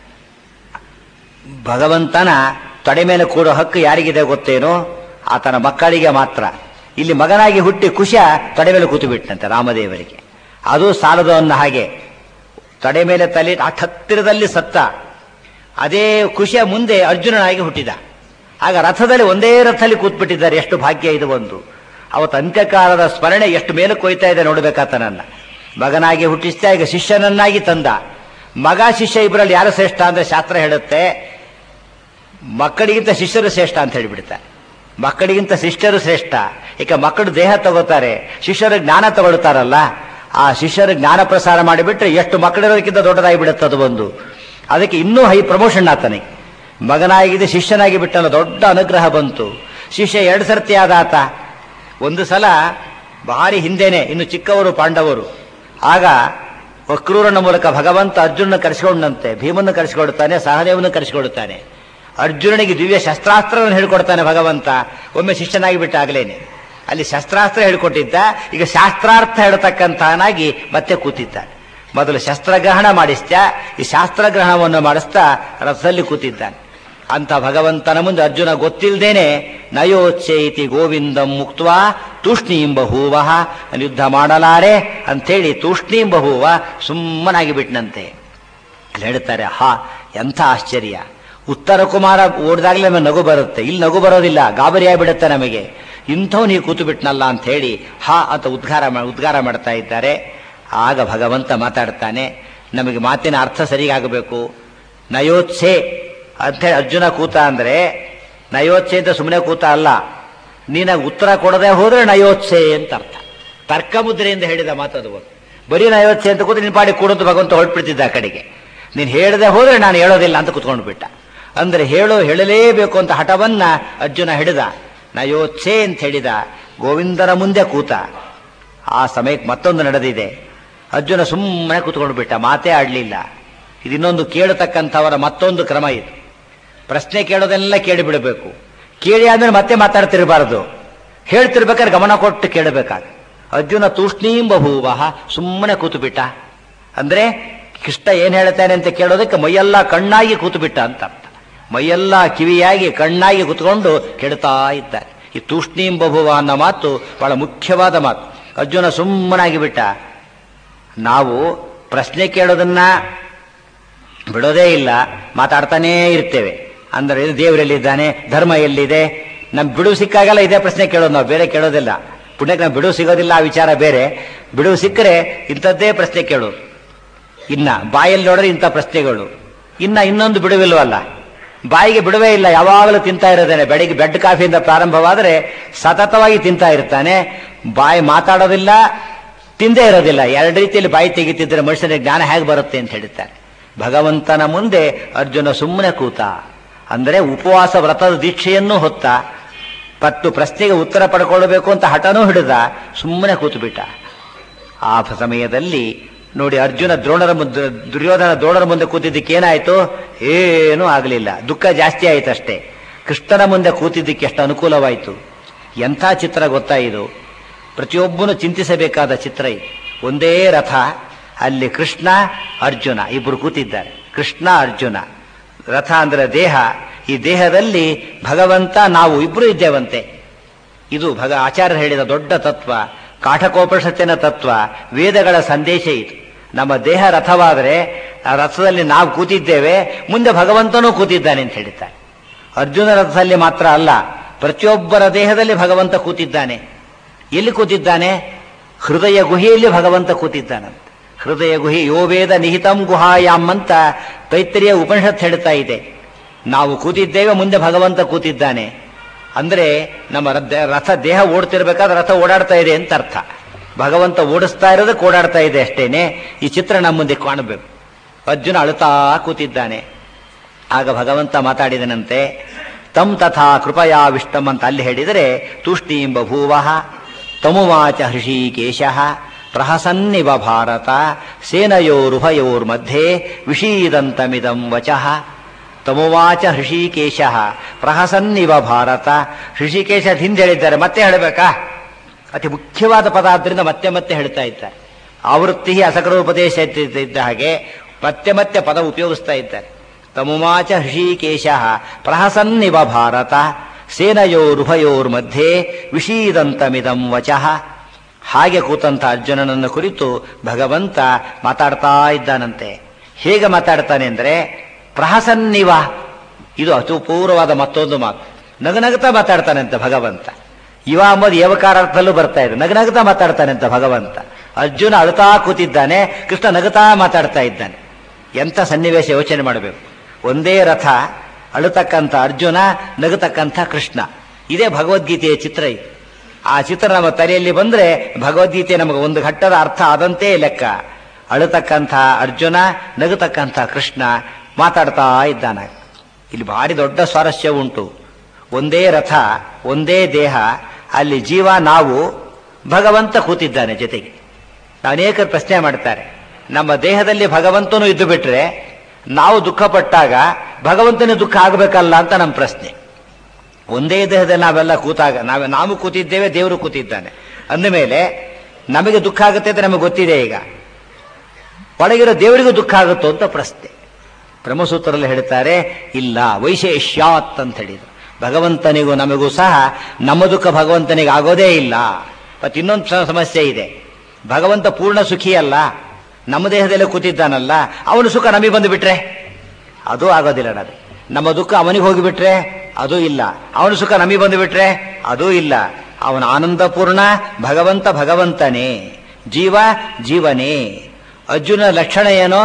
A: ಭಗವಂತನ ತೊಡೆ ಮೇಲೆ ಕೂಡೋ ಹಕ್ಕು ಯಾರಿಗಿದೆ ಗೊತ್ತೇನೋ? ಆತನ ಮಕ್ಕಳಿಗೆ ಮಾತ್ರ. ಇಲ್ಲಿ ಮಗನಾಗಿ ಹುಟ್ಟಿ ಕುಶ ತೊಡೆ ಮೇಲೆ ಕೂತು ಬಿಟ್ಟಂತೆ ರಾಮದೇವರಿಗೆ. ಅದು ಸಾಲದು ಅನ್ನೋ ಹಾಗೆ ತೊಡೆ ಮೇಲೆ ತಲೆ ಹತ್ತಿರದಲ್ಲಿ ಸತ್ತ. ಅದೇ ಕುಶ ಮುಂದೆ ಅರ್ಜುನನಾಗಿ ಹುಟ್ಟಿದ. ಆಗ ರಥದಲ್ಲಿ ಒಂದೇ ರಥದಲ್ಲಿ ಕೂತ್ಬಿಟ್ಟಿದ್ದಾರೆ. ಎಷ್ಟು ಭಾಗ್ಯ ಇದು ಒಂದು! ಅವತ್ತು ಅಂತ್ಯಕಾಲದ ಸ್ಮರಣೆ ಎಷ್ಟು ಮೇಲಕ್ಕೆ ಹೋಯ್ತಾ ಇದೆ ನೋಡ್ಬೇಕಾತನನ್ನ. ಮಗನಾಗಿ ಹುಟ್ಟಿಸ್ತಾ, ಈಗ ಶಿಷ್ಯನನ್ನಾಗಿ ತಂದ. ಮಗ ಶಿಷ್ಯ ಇಬ್ಬರಲ್ಲಿ ಯಾರು ಶ್ರೇಷ್ಠ ಅಂದ್ರೆ ಶಾಸ್ತ್ರ ಹೇಳುತ್ತೆ, ಮಕ್ಕಳಿಗಿಂತ ಶಿಷ್ಯರು ಶ್ರೇಷ್ಠ ಅಂತ ಹೇಳಿಬಿಡ್ತಾರೆ. ಮಕ್ಕಳಿಗಿಂತ ಶಿಷ್ಯರು ಶ್ರೇಷ್ಠ. ಈಗ ಮಕ್ಕಳು ದೇಹ ತಗೋತಾರೆ, ಶಿಷ್ಯರು ಜ್ಞಾನ ತಗೊಳ್ತಾರಲ್ಲ, ಆ ಶಿಷ್ಯರು ಜ್ಞಾನ ಪ್ರಸಾರ ಮಾಡಿಬಿಟ್ರೆ ಎಷ್ಟು ಮಕ್ಕಳಿರೋದಕ್ಕಿಂತ ದೊಡ್ಡದಾಗಿ ಬಿಡುತ್ತೆ ಅದು ಒಂದು. ಅದಕ್ಕೆ ಇನ್ನೂ ಹೈ ಪ್ರಮೋಷನ್ ಆತನಿಗೆ. ಮಗನಾಗಿದೆ ಶಿಷ್ಯನಾಗಿ ಬಿಟ್ಟಲ್ಲ, ದೊಡ್ಡ ಅನುಗ್ರಹ ಬಂತು. ಶಿಷ್ಯ 2 ಸರ್ತಿ ಆದಾತ. ಒಂದು ಸಲ ಭಾರಿ ಹಿಂದೆನೆ, ಇನ್ನು ಚಿಕ್ಕವರು ಪಾಂಡವರು. ಆಗ ವಕ್ರೂರನ ಮೂಲಕ ಭಗವಂತ ಅರ್ಜುನನ ಕರೆಸಿಕೊಂಡಂತೆ, ಭೀಮನ್ನು ಕರೆಸಿಕೊಡುತ್ತಾನೆ, ಸಹದೇವನ ಕರೆಸಿಕೊಡುತ್ತಾನೆ. ಅರ್ಜುನನಿಗೆ ದಿವ್ಯ ಶಸ್ತ್ರಾಸ್ತ್ರವನ್ನು ಹೇಳಿಕೊಡ್ತಾನೆ ಭಗವಂತ. ಒಮ್ಮೆ ಶಿಷ್ಯನಾಗಿ ಬಿಟ್ಟಾಗಲೇನೆ ಅಲ್ಲಿ ಶಸ್ತ್ರಾಸ್ತ್ರ ಹೇಳಿಕೊಟ್ಟಿದ್ದ, ಈಗ ಶಾಸ್ತ್ರಾರ್ಥ ಹೇಳ್ತಕ್ಕಂಥನಾಗಿ ಮತ್ತೆ ಕೂತಿದ್ದಾನೆ. ಮೊದಲು ಶಸ್ತ್ರಗ್ರಹಣ ಮಾಡಿಸ್ತಾ, ಈ ಶಾಸ್ತ್ರಗ್ರಹಣವನ್ನು ಮಾಡಿಸ್ತಾ ರಥದಲ್ಲಿ ಕೂತಿದ್ದಾನೆ. ಅಂತ ಭಗವಂತನ ಮುಂದೆ ಅರ್ಜುನ ಗೊತ್ತಿಲ್ಲದೇನೆ ನಯೋಚ್ಚೈತಿ ಗೋವಿಂದಂ ಮುಕ್ತ್ವಾ ತೂಷ್ಣೀಂ ಬಹೂವ, ಯುದ್ಧ ಮಾಡಲಾರೆ ಅಂಥೇಳಿ ತೂಷ್ಣೀಂ ಬಹೂವ ಸುಮ್ಮನಾಗಿ ಬಿಟ್ಟನಂತೆ. ಅಲ್ಲಿ ಹೇಳ್ತಾರೆ, ಹಾ ಎಂಥ ಆಶ್ಚರ್ಯ! ಉತ್ತರ ಕುಮಾರ ಓಡಿದಾಗಲೇ ನಮಗೆ ನಗು ಬರುತ್ತೆ, ಇಲ್ಲಿ ನಗು ಬರೋದಿಲ್ಲ, ಗಾಬರಿಯಾಗಿಬಿಡುತ್ತೆ ನಮಗೆ. ಇಂಥವ್ನು ಹೀಗೆ ಕೂತು ಬಿಟ್ನಲ್ಲ ಅಂತ ಹೇಳಿ ಹಾ ಅಂತ ಉದ್ಗಾರ ಮಾಡ್ತಾ ಇದ್ದಾರೆ. ಆಗ ಭಗವಂತ ಮಾತಾಡ್ತಾನೆ, ನಮಗೆ ಮಾತಿನ ಅರ್ಥ ಸರಿಯಾಗಬೇಕು. ನಯೋತ್ಸೆ ಅಂಥೇಳಿ ಅರ್ಜುನ ಕೂತ ಅಂದ್ರೆ ನಯೋತ್ಸೆ ಅಂತ ಸುಮ್ಮನೆ ಕೂತ ಅಲ್ಲ, ನೀನಾಗ ಉತ್ತರ ಕೊಡದೆ ಹೋದ್ರೆ ನಯೋತ್ಸೆ ಅಂತ ಅರ್ಥ. ತರ್ಕ ಮುದ್ರೆಯಿಂದ ಹೇಳಿದ ಮಾತದು. ಬರೀ ನಯೋತ್ಸೆ ಅಂತ ಕೂತು ನಿನ್ ಪಾಡಿ ಕೂಡಂತ ಭಗವಂತ ಹೊರಟ್ಬಿಡ್ತಿದ್ದ ಆ ಕಡೆಗೆ. ನೀನು ಹೇಳದೆ ಹೋದ್ರೆ ನಾನು ಹೇಳೋದಿಲ್ಲ ಅಂತ ಕೂತ್ಕೊಂಡು ಬಿಟ್ಟ. ಅಂದ್ರೆ ಹೇಳಲೇಬೇಕು ಅಂತ ಹಠವನ್ನ ಅರ್ಜುನ ಹಿಡಿದ. ನಯೋತ್ಸೆ ಅಂತ ಹೇಳಿದ, ಗೋವಿಂದನ ಮುಂದೆ ಕೂತ. ಆ ಸಮಯಕ್ಕೆ ಮತ್ತೊಂದು ನಡೆದಿದೆ. ಅರ್ಜುನ ಸುಮ್ಮನೆ ಕೂತ್ಕೊಂಡು ಬಿಟ್ಟ, ಮಾತೇ ಆಡ್ಲಿಲ್ಲ. ಇದಿನ್ನೊಂದು ಕೇಳತಕ್ಕಂಥವರ ಮತ್ತೊಂದು ಕ್ರಮ ಇದು. ಪ್ರಶ್ನೆ ಕೇಳೋದೆಲ್ಲ ಕೇಳಿಬಿಡಬೇಕು. ಕೇಳಿ ಆದ್ಮೇಲೆ ಮತ್ತೆ ಮಾತಾಡ್ತಿರಬಾರದು. ಹೇಳ್ತಿರ್ಬೇಕಾದ್ರೆ ಗಮನ ಕೊಟ್ಟು ಕೇಳಬೇಕಾಗ. ಅರ್ಜುನ ತೂಷ್ಣೀಂ ಬಭೂವ, ಸುಮ್ಮನೆ ಕೂತು ಬಿಟ್ಟ. ಅಂದ್ರೆ ಕೃಷ್ಣ ಏನ್ ಹೇಳ್ತಾನೆ ಅಂತ ಕೇಳೋದಕ್ಕೆ ಮೈಯೆಲ್ಲ ಕಣ್ಣಾಗಿ ಕೂತು ಬಿಟ್ಟ ಅಂತ ಅರ್ಥ. ಮೈಯೆಲ್ಲ ಕಿವಿಯಾಗಿ ಕಣ್ಣಾಗಿ ಕೂತ್ಕೊಂಡು ಕೇಳ್ತಾ ಇದ್ದಾರೆ. ಈ ತೂಷ್ಣೀಂ ಬಭುವ ಅನ್ನೋ ಮಾತು ಬಹಳ ಮುಖ್ಯವಾದ ಮಾತು. ಅರ್ಜುನ ಸುಮ್ಮನಾಗಿ ಬಿಟ್ಟ. ನಾವು ಪ್ರಶ್ನೆ ಕೇಳೋದನ್ನ ಬಿಡೋದೇ ಇಲ್ಲ, ಮಾತಾಡ್ತಾನೇ ಇರ್ತೇವೆ. ಅಂದ್ರೆ ದೇವರೆಲ್ಲಿದ್ದಾನೆ, ಧರ್ಮ ಎಲ್ಲಿದೆ, ನಮ್ ಬಿಡುವು ಸಿಕ್ಕಾಗೆಲ್ಲ ಇದೇ ಪ್ರಶ್ನೆ ಕೇಳೋದು, ನಾವು ಬೇರೆ ಕೇಳೋದಿಲ್ಲ. ಪುಣ್ಯಕ್ಕೆ ನಾವು ಬಿಡುವು ಸಿಗೋದಿಲ್ಲ, ಆ ವಿಚಾರ ಬೇರೆ. ಬಿಡುವು ಸಿಕ್ಕರೆ ಇಂಥದ್ದೇ ಪ್ರಶ್ನೆ ಕೇಳೋದು. ಇನ್ನ ಬಾಯಲ್ಲಿ ನೋಡ್ರೆ ಇಂಥ ಪ್ರಶ್ನೆಗಳು. ಇನ್ನೊಂದು ಬಿಡುವಿಲ್ವಲ್ಲ, ಬಾಯಿಗೆ ಬಿಡುವೇ ಇಲ್ಲ, ಯಾವಾಗಲೂ ತಿಂತಾ ಇರೋದೇನೆ. ಬೆಳಿಗ್ಗೆ ಬೆಡ್ ಕಾಫಿಯಿಂದ ಪ್ರಾರಂಭವಾದರೆ ಸತತವಾಗಿ ತಿಂತಾ ಇರ್ತಾನೆ. ಬಾಯಿ ಮಾತಾಡೋದಿಲ್ಲ, ತಿಂದೇ ಇರೋದಿಲ್ಲ. ಎರಡು ರೀತಿಯಲ್ಲಿ ಬಾಯಿ ತೆಗಿತಿದ್ರೆ ಮನುಷ್ಯನಿಗೆ ಜ್ಞಾನ ಹೇಗೆ ಬರುತ್ತೆ ಅಂತ ಹೇಳ್ತಾರೆ. ಭಗವಂತನ ಮುಂದೆ ಅರ್ಜುನ ಸುಮ್ಮನೆ ಕೂತ. ಅಂದ್ರೆ ಉಪವಾಸ ವ್ರತದ ದೀಕ್ಷೆಯನ್ನೂ ಹೊತ್ತ, ಪಟ್ಟು ಪ್ರಶ್ನೆಗೆ ಉತ್ತರ ಪಡ್ಕೊಳ್ಬೇಕು ಅಂತ ಹಠನೂ ಹಿಡಿದ, ಸುಮ್ಮನೆ ಕೂತು ಬಿಟ್ಟ. ಆ ಸಮಯದಲ್ಲಿ ನೋಡಿ, ಅರ್ಜುನ ದುರ್ಯೋಧನ ದ್ರೋಣರ ಮುಂದೆ ಕೂತಿದ್ದಕ್ಕೆ ಏನಾಯ್ತು? ಏನೂ ಆಗಲಿಲ್ಲ, ದುಃಖ ಜಾಸ್ತಿ ಆಯ್ತು ಅಷ್ಟೇ. ಕೃಷ್ಣನ ಮುಂದೆ ಕೂತಿದ್ದಕ್ಕೆ ಎಷ್ಟು ಅನುಕೂಲವಾಯಿತು. ಎಂಥ ಚಿತ್ರ ಗೊತ್ತಾ ಇದು? ಪ್ರತಿಯೊಬ್ಬನು ಚಿಂತಿಸಬೇಕಾದ ಚಿತ್ರ ಇದು. ಒಂದೇ ರಥ, ಅಲ್ಲಿ ಕೃಷ್ಣ ಅರ್ಜುನ ಇಬ್ಬರು ಕೂತಿದ್ದಾರೆ. ಕೃಷ್ಣ ಅರ್ಜುನ. ರಥ ಅಂದ್ರೆ ದೇಹ, ಈ ದೇಹದಲ್ಲಿ ಭಗವಂತ ನಾವು ಇಬ್ಬರು ಇದ್ದೇವಂತೆ. ಇದು ಆಚಾರ್ಯರು ಹೇಳಿದ ದೊಡ್ಡ ತತ್ವ, ಕಾಠಕೋಪನಿಷತ್ತಿನ ತತ್ವ, ವೇದಗಳ ಸಂದೇಶ ಇದು. ನಮ್ಮ ದೇಹ ರಥವಾದರೆ ಆ ರಥದಲ್ಲಿ ನಾವು ಕೂತಿದ್ದೇವೆ, ಮುಂದೆ ಭಗವಂತನೂ ಕೂತಿದ್ದಾನೆ ಅಂತ ಹೇಳ್ತಾರೆ. ಅರ್ಜುನ ರಥದಲ್ಲಿ ಮಾತ್ರ ಅಲ್ಲ, ಪ್ರತಿಯೊಬ್ಬರ ದೇಹದಲ್ಲಿ ಭಗವಂತ ಕೂತಿದ್ದಾನೆ. ಎಲ್ಲಿ ಕೂತಿದ್ದಾನೆ? ಹೃದಯ ಗುಹೆಯಲ್ಲಿ ಭಗವಂತ ಕೂತಿದ್ದಾನಂತೆ. ಹೃದಯ ಗುಹೆ ಯೋ ವೇದ ನಿಹಿತಂ ಗುಹಾಯಾಮ್ ಅಂತ ತೈತ್ರಿಯ ಉಪನಿಷತ್ ಹೇಳ್ತಾ ಇದೆ. ನಾವು ಕೂತಿದ್ದೇವೆ, ಮುಂದೆ ಭಗವಂತ ಕೂತಿದ್ದಾನೆ. ಅಂದ್ರೆ ನಮ್ಮ ರಥ ದೇಹ ಓಡ್ತಿರ್ಬೇಕಾದ್ರೆ ರಥ ಓಡಾಡ್ತಾ ಇದೆ ಅಂತ ಅರ್ಥ. ಭಗವಂತ ಓಡಿಸ್ತಾ ಇರೋದಕ್ಕೆ ಓಡಾಡ್ತಾ ಇದೆ ಅಷ್ಟೇನೆ. ಈ ಚಿತ್ರ ನಮ್ಮ ಮುಂದೆ ಕಾಣಬೇಕು. ಅರ್ಜುನ ಅಳುತ್ತಾ ಕೂತಿದ್ದಾನೆ. ಆಗ ಭಗವಂತ ಮಾತಾಡಿದನಂತೆ, ತಂ ತಥಾ ಕೃಪಯಾ ವಿಷ್ಟಂ ಅಂತ ಅಲ್ಲಿ ಹೇಳಿದರೆ, ತೂಷ್ಣೀಂ ಬಭೂವ ತಮುವಾಚ ಹೃಷೀಕೇಶ ಪ್ರಹಸನ್ನಿವ ಭಾರತ ಸೇನಯೋರುಭಯೋರ್ಮಧ್ಯೆ ವಿಷೀದಂತಮಿದಂ ವಚಃ. ತಮುವಾಚ ಹೃಷೀಕೇಶ ಪ್ರಹಸನ್ನಿವ ಭಾರತ. ಹೃಷಿಕೇಶ ಹಿಂದೆ ಹೇಳಿದ್ದಾರೆ, ಮತ್ತೆ ಹೇಳಬೇಕಾ? ಅತಿ ಮುಖ್ಯವಾದ ಪದ ಆದ್ದರಿಂದ ಮತ್ತೆ ಮತ್ತೆ ಹೇಳ್ತಾ ಇದ್ದಾರೆ. ಆವೃತ್ತಿ ಅಸಕರೋಪದೇಶ ಇದ್ದ ಹಾಗೆ ಮತ್ತೆ ಮತ್ತೆ ಪದ ಉಪಯೋಗಿಸ್ತಾ ಇದ್ದಾರೆ. ತಮುವಾಚ ಹೃಷೀಕೇಶ ಪ್ರಹಸನ್ನಿವ ಭಾರತ ಸೇನಯೋರುಭಯೋರ್ಮಧ್ಯೆ ವಿಷೀದಂತಮಿದಂ ವಚಃ. ಹಾಗೆ ಕೂತಂತ ಅರ್ಜುನನನ್ನು ಕುರಿತು ಭಗವಂತ ಮಾತಾಡ್ತಾ ಇದ್ದಾನಂತೆ. ಹೇಗೆ ಮಾತಾಡ್ತಾನೆ ಅಂದ್ರೆ, ಪ್ರಹಸನ್ನಿವ, ಇದು ಅತಿಪೂರ್ವವಾದ ಮತ್ತೊಂದು ಮಾತು. ನಗನಗುತ್ತಾ ಮಾತಾಡ್ತಾನೆ ಅಂತ ಭಗವಂತ. ಇವ ಅಂಬುದು ಏವಕಾರಾರ್ಥದಲ್ಲೂ ಬರ್ತಾ ಇದೆ. ನಗನಗುತ್ತಾ ಮಾತಾಡ್ತಾನೆ ಅಂತ ಭಗವಂತ. ಅರ್ಜುನ ಅಳುತ್ತಾ ಕೂತಿದ್ದಾನೆ, ಕೃಷ್ಣ ನಗುತ್ತಾ ಮಾತಾಡ್ತಾ ಇದ್ದಾನೆ. ಎಂಥ ಸನ್ನಿವೇಶ ಯೋಚನೆ ಮಾಡಬೇಕು. ಒಂದೇ ರಥ, ಅಳುತಕ್ಕಂಥ ಅರ್ಜುನ, ನಗುತಕ್ಕಂಥ ಕೃಷ್ಣ. ಇದೇ ಭಗವದ್ಗೀತೆಯ ಚಿತ್ರ ಇದು. ಆ ಚಿತ್ರ ನಮ್ಮ ತಲೆಯಲ್ಲಿ ಬಂದ್ರೆ ಭಗವದ್ಗೀತೆ ನಮಗೆ ಒಂದು ಘಟ್ಟದ ಅರ್ಥ ಆದಂತೆ ಲೆಕ್ಕ. ಅಳುತಕ್ಕಂಥ ಅರ್ಜುನ, ನಗುತಕ್ಕಂಥ ಕೃಷ್ಣ ಮಾತಾಡ್ತಾ ಇದ್ದಾನ. ಇಲ್ಲಿ ಭಾರಿ ದೊಡ್ಡ ಸ್ವಾರಸ್ಯ ಉಂಟು. ಒಂದೇ ರಥ, ಒಂದೇ ದೇಹ, ಅಲ್ಲಿ ಜೀವ ನಾವು, ಭಗವಂತ ಕೂತಿದ್ದಾನೆ ಜೊತೆಗೆ. ಅನೇಕರು ಪ್ರಶ್ನೆ ಮಾಡ್ತಾರೆ, ನಮ್ಮ ದೇಹದಲ್ಲಿ ಭಗವಂತನೂ ಇದ್ದು ಬಿಟ್ರೆ ನಾವು ದುಃಖ ಪಟ್ಟಾಗ ಭಗವಂತನೇ ದುಃಖ ಆಗಬೇಕಲ್ಲ ಅಂತ ನಮ್ಮ ಪ್ರಶ್ನೆ. ಒಂದೇ ದೇಹದಲ್ಲಿ ನಾವೆಲ್ಲ ಕೂತಾಗ ನಾವು ಕೂತಿದ್ದೇವೆ, ದೇವರು ಕೂತಿದ್ದಾನೆ ಅಂದಮೇಲೆ ನಮಗೆ ದುಃಖ ಆಗುತ್ತೆ ಅಂತ ನಮಗೆ ಗೊತ್ತಿದೆ. ಈಗ ಒಳಗಿರೋ ದೇವರಿಗೂ ದುಃಖ ಆಗುತ್ತೋ ಅಂತ ಪ್ರಶ್ನೆ. ಬ್ರಹ್ಮಸೂತ್ರದಲ್ಲಿ ಹೇಳ್ತಾರೆ, ಇಲ್ಲ, ವೈಶೇಷ್ಯಾತ್ ಅಂತ ಹೇಳಿದ್ರು. ಭಗವಂತನಿಗೂ ನಮಗೂ ಸಹ ನಮ್ಮ ದುಃಖ ಭಗವಂತನಿಗೆ ಆಗೋದೇ ಇಲ್ಲ. ಮತ್ತೆ ಇನ್ನೊಂದು ಸಮಸ್ಯೆ ಇದೆ, ಭಗವಂತ ಪೂರ್ಣ ಸುಖಿ ಅಲ್ಲ, ನಮ್ಮ ದೇಹದಲ್ಲೇ ಕೂತಿದ್ದಾನಲ್ಲ, ಅವನು ಸುಖ ನಮಗೆ ಬಂದು ಬಿಟ್ರೆ ಅದು ಆಗೋದಿಲ್ಲ. ನಮ್ಮ ದುಃಖ ಅವನಿಗೆ ಹೋಗಿಬಿಟ್ರೆ ಅದೂ ಇಲ್ಲ, ಅವನ ಸುಖ ನಮಗೆ ಬಂದು ಬಿಟ್ರೆ ಅದೂ ಇಲ್ಲ. ಅವನ ಆನಂದಪೂರ್ಣ ಭಗವಂತ ಭಗವಂತನೇ, ಜೀವ ಜೀವನೇ. ಅರ್ಜುನ ಲಕ್ಷಣ ಏನೋ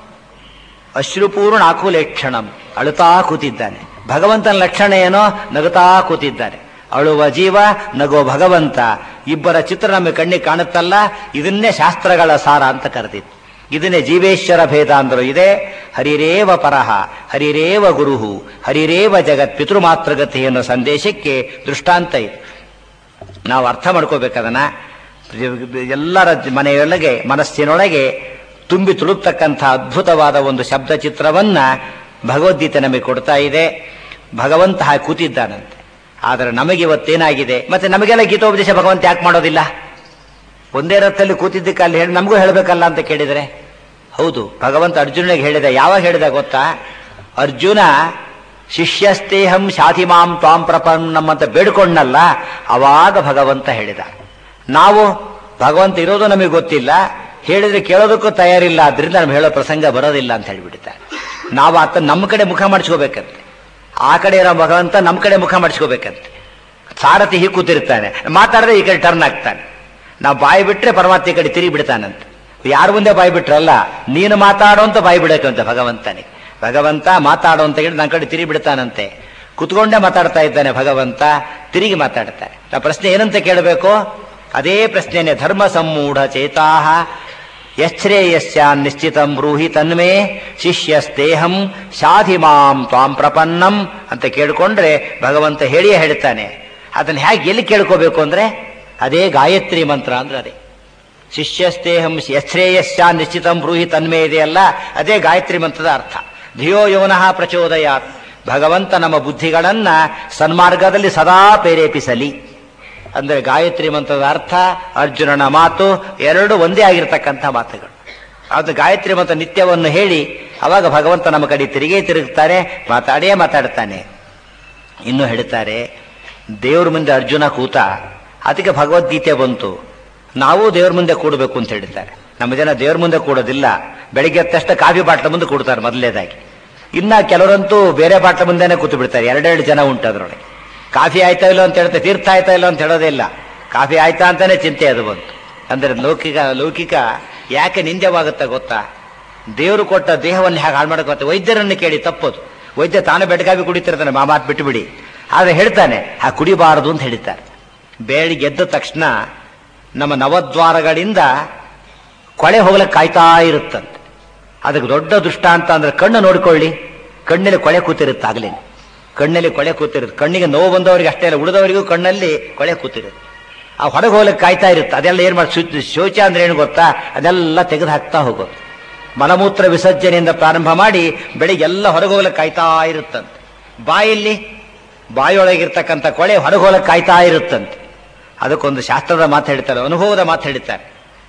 A: ಅಶ್ರುಪೂರ್ಣ ಆಕುಲೇಕ್ಷಣಂ, ಅಳುತ್ತಾ ಕೂತಿದ್ದಾನೆ. ಭಗವಂತನ ಲಕ್ಷಣ ಏನೋ ನಗುತ್ತಾ ಕೂತಿದ್ದಾನೆ. ಅಳುವ ಜೀವ, ನಗುವ ಭಗವಂತ, ಇಬ್ಬರ ಚಿತ್ರ ನಮಗೆ ಕಣ್ಣಿಗೆ ಕಾಣುತ್ತಲ್ಲ. ಇದನ್ನೇ ಶಾಸ್ತ್ರಗಳ ಸಾರ ಅಂತ ಕರೆದಿತ್ತು. ಇದನ್ನೇ ಜೀವೇಶ್ವರ ಭೇದ ಅಂದರು. ಇದೆ ಹರಿರೇವ ಪರಹ, ಹರಿರೇವ ಗುರುಹು, ಹರಿರೇವ ಜಗತ್ ಪಿತೃಮಾತೃಗತಿ ಎನ್ನುವ ಸಂದೇಶಕ್ಕೆ ದೃಷ್ಟಾಂತ ಇದು. ನಾವು ಅರ್ಥ ಮಾಡ್ಕೋಬೇಕದನ್ನ. ಎಲ್ಲರ ಮನೆಯೊಳಗೆ ಮನಸ್ಸಿನೊಳಗೆ ತುಂಬಿ ತುಳುಕ್ತಕ್ಕಂಥ ಅದ್ಭುತವಾದ ಒಂದು ಶಬ್ದ ಚಿತ್ರವನ್ನ ಭಗವದ್ಗೀತೆ ನಮಗೆ ಕೊಡ್ತಾ ಇದೆ. ಭಗವಂತ ಹಾಗೆ ಕೂತಿದ್ದಾನಂತೆ. ಆದರೆ ನಮಗಿವತ್ತೇನಾಗಿದೆ, ಮತ್ತೆ ನಮಗೆಲ್ಲ ಗೀತೋಪದೇಶ ಭಗವಂತ ಯಾಕೆ ಮಾಡೋದಿಲ್ಲ? ಒಂದೇ ರಥದಲ್ಲಿ ಕೂತಿದ್ದಕ್ಕೆ ಅಲ್ಲಿ ಹೇಳಿ ನಮಗೂ ಹೇಳಬೇಕಲ್ಲ ಅಂತ ಕೇಳಿದರೆ, ಹೌದು, ಭಗವಂತ ಅರ್ಜುನಿಗೆ ಹೇಳಿದ. ಯಾವಾಗ ಹೇಳಿದ ಗೊತ್ತಾ? ಅರ್ಜುನ ಶಿಷ್ಯಸ್ತೇಹಂ ಶಾಧಿಮಾಂ ತ್ವಾಂ ಪ್ರಪನ್ನಂ ಅಂತ ಬೇಡ್ಕೊಂಡಲ್ಲ, ಅವಾಗ ಭಗವಂತ ಹೇಳಿದ. ನಾವು ಭಗವಂತ ಇರೋದು ನಮಗೆ ಗೊತ್ತಿಲ್ಲ, ಹೇಳಿದ್ರೆ ಕೇಳೋದಕ್ಕೂ ತಯಾರಿಲ್ಲ, ಆದ್ರಿಂದ ನಮ್ಗೆ ಹೇಳೋ ಪ್ರಸಂಗ ಬರೋದಿಲ್ಲ ಅಂತ ಹೇಳಿಬಿಡ್ತಾರೆ. ನಾವು ಆತ ನಮ್ಮ ಕಡೆ ಮುಖ ಮಾಡಿಸ್ಕೋಬೇಕಂತೆ. ಆ ಕಡೆ ಇರೋ ಭಗವಂತ ನಮ್ಮ ಕಡೆ ಮುಖ ಮಾಡಿಸ್ಕೋಬೇಕಂತೆ. ಸಾರಥಿ ಹೀಗೆ ಕೂತಿರ್ತಾನೆ, ಮಾತಾಡದೆ ಈ ಕಡೆ ಟರ್ನ್ ಆಗ್ತಾನೆ. ನಾವು ಬಾಯಿ ಬಿಟ್ರೆ ಪರಮಾತ್ಮ ಈ ಕಡೆ ತಿರುಗಿ ಬಿಡ್ತಾನಂತೆ. ಯಾರ ಮುಂದೆ ಬಾಯಿ ಬಿಟ್ರಲ್ಲ, ನೀನು ಮಾತಾಡೋ ಅಂತ ಬಾಯಿ ಬಿಡಕ್ಕಂತ ಭಗವಂತನಿಗೆ. ಭಗವಂತ ಮಾತಾಡೋ ಅಂತ ಹೇಳಿ ನನ್ನ ಕಡೆ ತಿರುಗಿ ಬಿಡ್ತಾನಂತೆ. ಕುತ್ಕೊಂಡೇ ಮಾತಾಡ್ತಾ ಇದ್ದಾನೆ ಭಗವಂತ, ತಿರುಗಿ ಮಾತಾಡ್ತಾನೆ. ಆ ಪ್ರಶ್ನೆ ಏನಂತ ಕೇಳಬೇಕು? ಅದೇ ಪ್ರಶ್ನೆನೇ, ಧರ್ಮ ಸಮ್ಮೂಢ ಚೇತಾಹ ಯಶ್ರೇಯಸ್ಯ ನಿಶ್ಚಿತಂ ಬ್ರೂಹಿ ತನ್ಮೇ ಶಿಷ್ಯಸ್ತೇಹಂ ಶಾಧಿಮಾಂ ತ್ವಾಂ ಪ್ರಪನ್ನಂ ಅಂತ ಕೇಳಿಕೊಂಡ್ರೆ ಭಗವಂತ ಹೇಳಿಯೇ ಹೇಳ್ತಾನೆ. ಅದನ್ನ ಹೇಗೆ ಎಲ್ಲಿ ಕೇಳ್ಕೋಬೇಕು ಅಂದ್ರೆ ಅದೇ ಗಾಯತ್ರಿ ಮಂತ್ರ ಅಂದ್ರೆ ಅದೇ ಶಿಷ್ಯಸ್ತೇಹಂ ಯಶ್ರೇಯಸ್ಯ ನಿಶ್ಚಿತಂ ಬ್ರೂಹಿ ತನ್ಮೇ ಇದೆಯಲ್ಲ, ಅದೇ ಗಾಯತ್ರಿ ಮಂತ್ರದ ಅರ್ಥ. ಧಿಯೋ ಯೋನಃ ಪ್ರಚೋದಯಾತ್. ಭಗವಂತ ನಮ್ಮ ಬುದ್ಧಿಗಳನ್ನ ಸನ್ಮಾರ್ಗದಲ್ಲಿ ಸದಾ ಪ್ರೇರೇಪಿಸಲಿ ಅಂದ್ರೆ ಗಾಯತ್ರಿ ಮಂತ್ರದ ಅರ್ಥ, ಅರ್ಜುನನ ಮಾತು ಎರಡು ಒಂದೇ ಆಗಿರತಕ್ಕಂಥ ಮಾತುಗಳು. ಅದು ಗಾಯತ್ರಿ ಮಂತ್ರ ನಿತ್ಯವನ್ನು ಹೇಳಿ ಅವಾಗ ಭಗವಂತ ನಮ್ಮ ಕಡೆ ತಿರುಗುತ್ತಾರೆ, ಮಾತಾಡ್ತಾನೆ. ಇನ್ನು ಹೇಳ್ತಾರೆ, ದೇವ್ರ ಮುಂದೆ ಅರ್ಜುನ ಕೂತ, ಅದಕ್ಕೆ ಭಗವದ್ಗೀತೆ ಬಂತು. ನಾವು ದೇವ್ರ ಮುಂದೆ ಕೂಡಬೇಕು ಅಂತ ಹೇಳ್ತಾರೆ. ನಮ್ಮ ಜನ ದೇವ್ರ ಮುಂದೆ ಕೂಡೋದಿಲ್ಲ, ಬೆಳಿಗ್ಗೆ ಎದ್ದ ತಕ್ಷಣ ಕಾಫಿ ಬಾಟ್ಲ ಮುಂದೆ ಕೂಡ್ತಾರೆ ಮೊದಲನೇದಾಗಿ. ಇನ್ನ ಕೆಲವರಂತೂ ಬೇರೆ ಬಾಟ್ಲ ಮುಂದೆನೆ ಕೂತು ಬಿಡ್ತಾರೆ. ಎರಡೆರಡು ಜನ ಉಂಟು ಅದರೊಳಗೆ. ಕಾಫಿ ಆಯ್ತಾ ಇಲ್ಲ ಅಂತ ಹೇಳ್ತಾರೆ, ತೀರ್ಥ ಆಯ್ತಾ ಇಲ್ಲ ಅಂತ ಹೇಳೋದೇ ಇಲ್ಲ, ಕಾಫಿ ಆಯ್ತಾ ಅಂತಾನೆ ಚಿಂತೆ ಅದು ಬಂತು. ಅಂದ್ರೆ ಲೌಕಿಕ ಯಾಕೆ ನಿಂದ್ಯವಾಗುತ್ತೆ ಗೊತ್ತಾ? ದೇವರು ಕೊಟ್ಟ ದೇಹವನ್ನು ಹೇಗೆ ಹಾಳು ಮಾಡೋಕೆ ವೈದ್ಯರನ್ನು ಕೇಳಿ ತಪ್ಪೋದು. ವೈದ್ಯ ತಾನೇ ಬೆಡ್ಕಾಫಿ ಕುಡಿತಿರ್ತಾನೆ, ಮಾತು ಬಿಟ್ಟು ಬಿಡಿ. ಆದ್ರೆ ಹೇಳ್ತಾನೆ ಆ ಕುಡಿಬಾರದು ಅಂತ ಹೇಳ್ತಾರೆ. ಬೆಳಿಗ್ಗೆ ಎದ್ದ ತಕ್ಷಣ ನಮ್ಮ ನವದ್ವಾರಗಳಿಂದ ಕೊಳೆ ಹೋಗ್ಲಿಕ್ಕೆ ಕಾಯ್ತಾ ಇರುತ್ತಂತೆ. ಅದಕ್ಕೆ ದೊಡ್ಡ ದೃಷ್ಟಾಂತ ಅಂದ್ರೆ ಕಣ್ಣು ನೋಡ್ಕೊಳ್ಳಿ, ಕಣ್ಣಲ್ಲಿ ಕೊಳೆ ಕೂತಿರುತ್ತೆ. ಆಗ್ಲೇನೆ ಕಣ್ಣಲ್ಲಿ ಕೊಳೆ ಕೂತಿರುತ್ತೆ. ಕಣ್ಣಿಗೆ ನೋವು ಬಂದವರಿಗೆ ಅಷ್ಟೇ ಇಲ್ಲ, ಉಳಿದವರಿಗೂ ಕಣ್ಣಲ್ಲಿ ಕೊಳೆ ಕೂತಿರುತ್ತೆ. ಆ ಹೊರಗೆ ಹೋಗ್ಲಿಕ್ಕೆ ಕಾಯ್ತಾ ಇರುತ್ತೆ. ಅದೆಲ್ಲ ಏನ್ ಮಾಡಿ ಶೌಚ ಅಂದ್ರೆ ಏನು ಗೊತ್ತಾ? ಅದೆಲ್ಲ ತೆಗೆದು ಹಾಕ್ತಾ ಹೋಗೋದು. ಮಲಮೂತ್ರ ವಿಸರ್ಜನೆಯಿಂದ ಪ್ರಾರಂಭ ಮಾಡಿ ಬೆಳಿಗ್ಗೆ ಎಲ್ಲ ಹೊರಗೆ ಹೋಗ್ಲಿಕ್ಕೆ ಕಾಯ್ತಾ ಇರುತ್ತಂತೆ. ಬಾಯಿಯೊಳಗಿರ್ತಕ್ಕಂಥ ಕೊಳೆ ಹೊರಗೆ ಹೋಗ್ಲಿಕ್ಕೆ ಕಾಯ್ತಾ ಇರುತ್ತಂತೆ. ಅದಕ್ಕೊಂದು ಶಾಸ್ತ್ರದ ಮಾತು ಹೇಳ್ತಾರೆ, ಅನುಭವದ ಮಾತು ಹೇಳ್ತಾರೆ.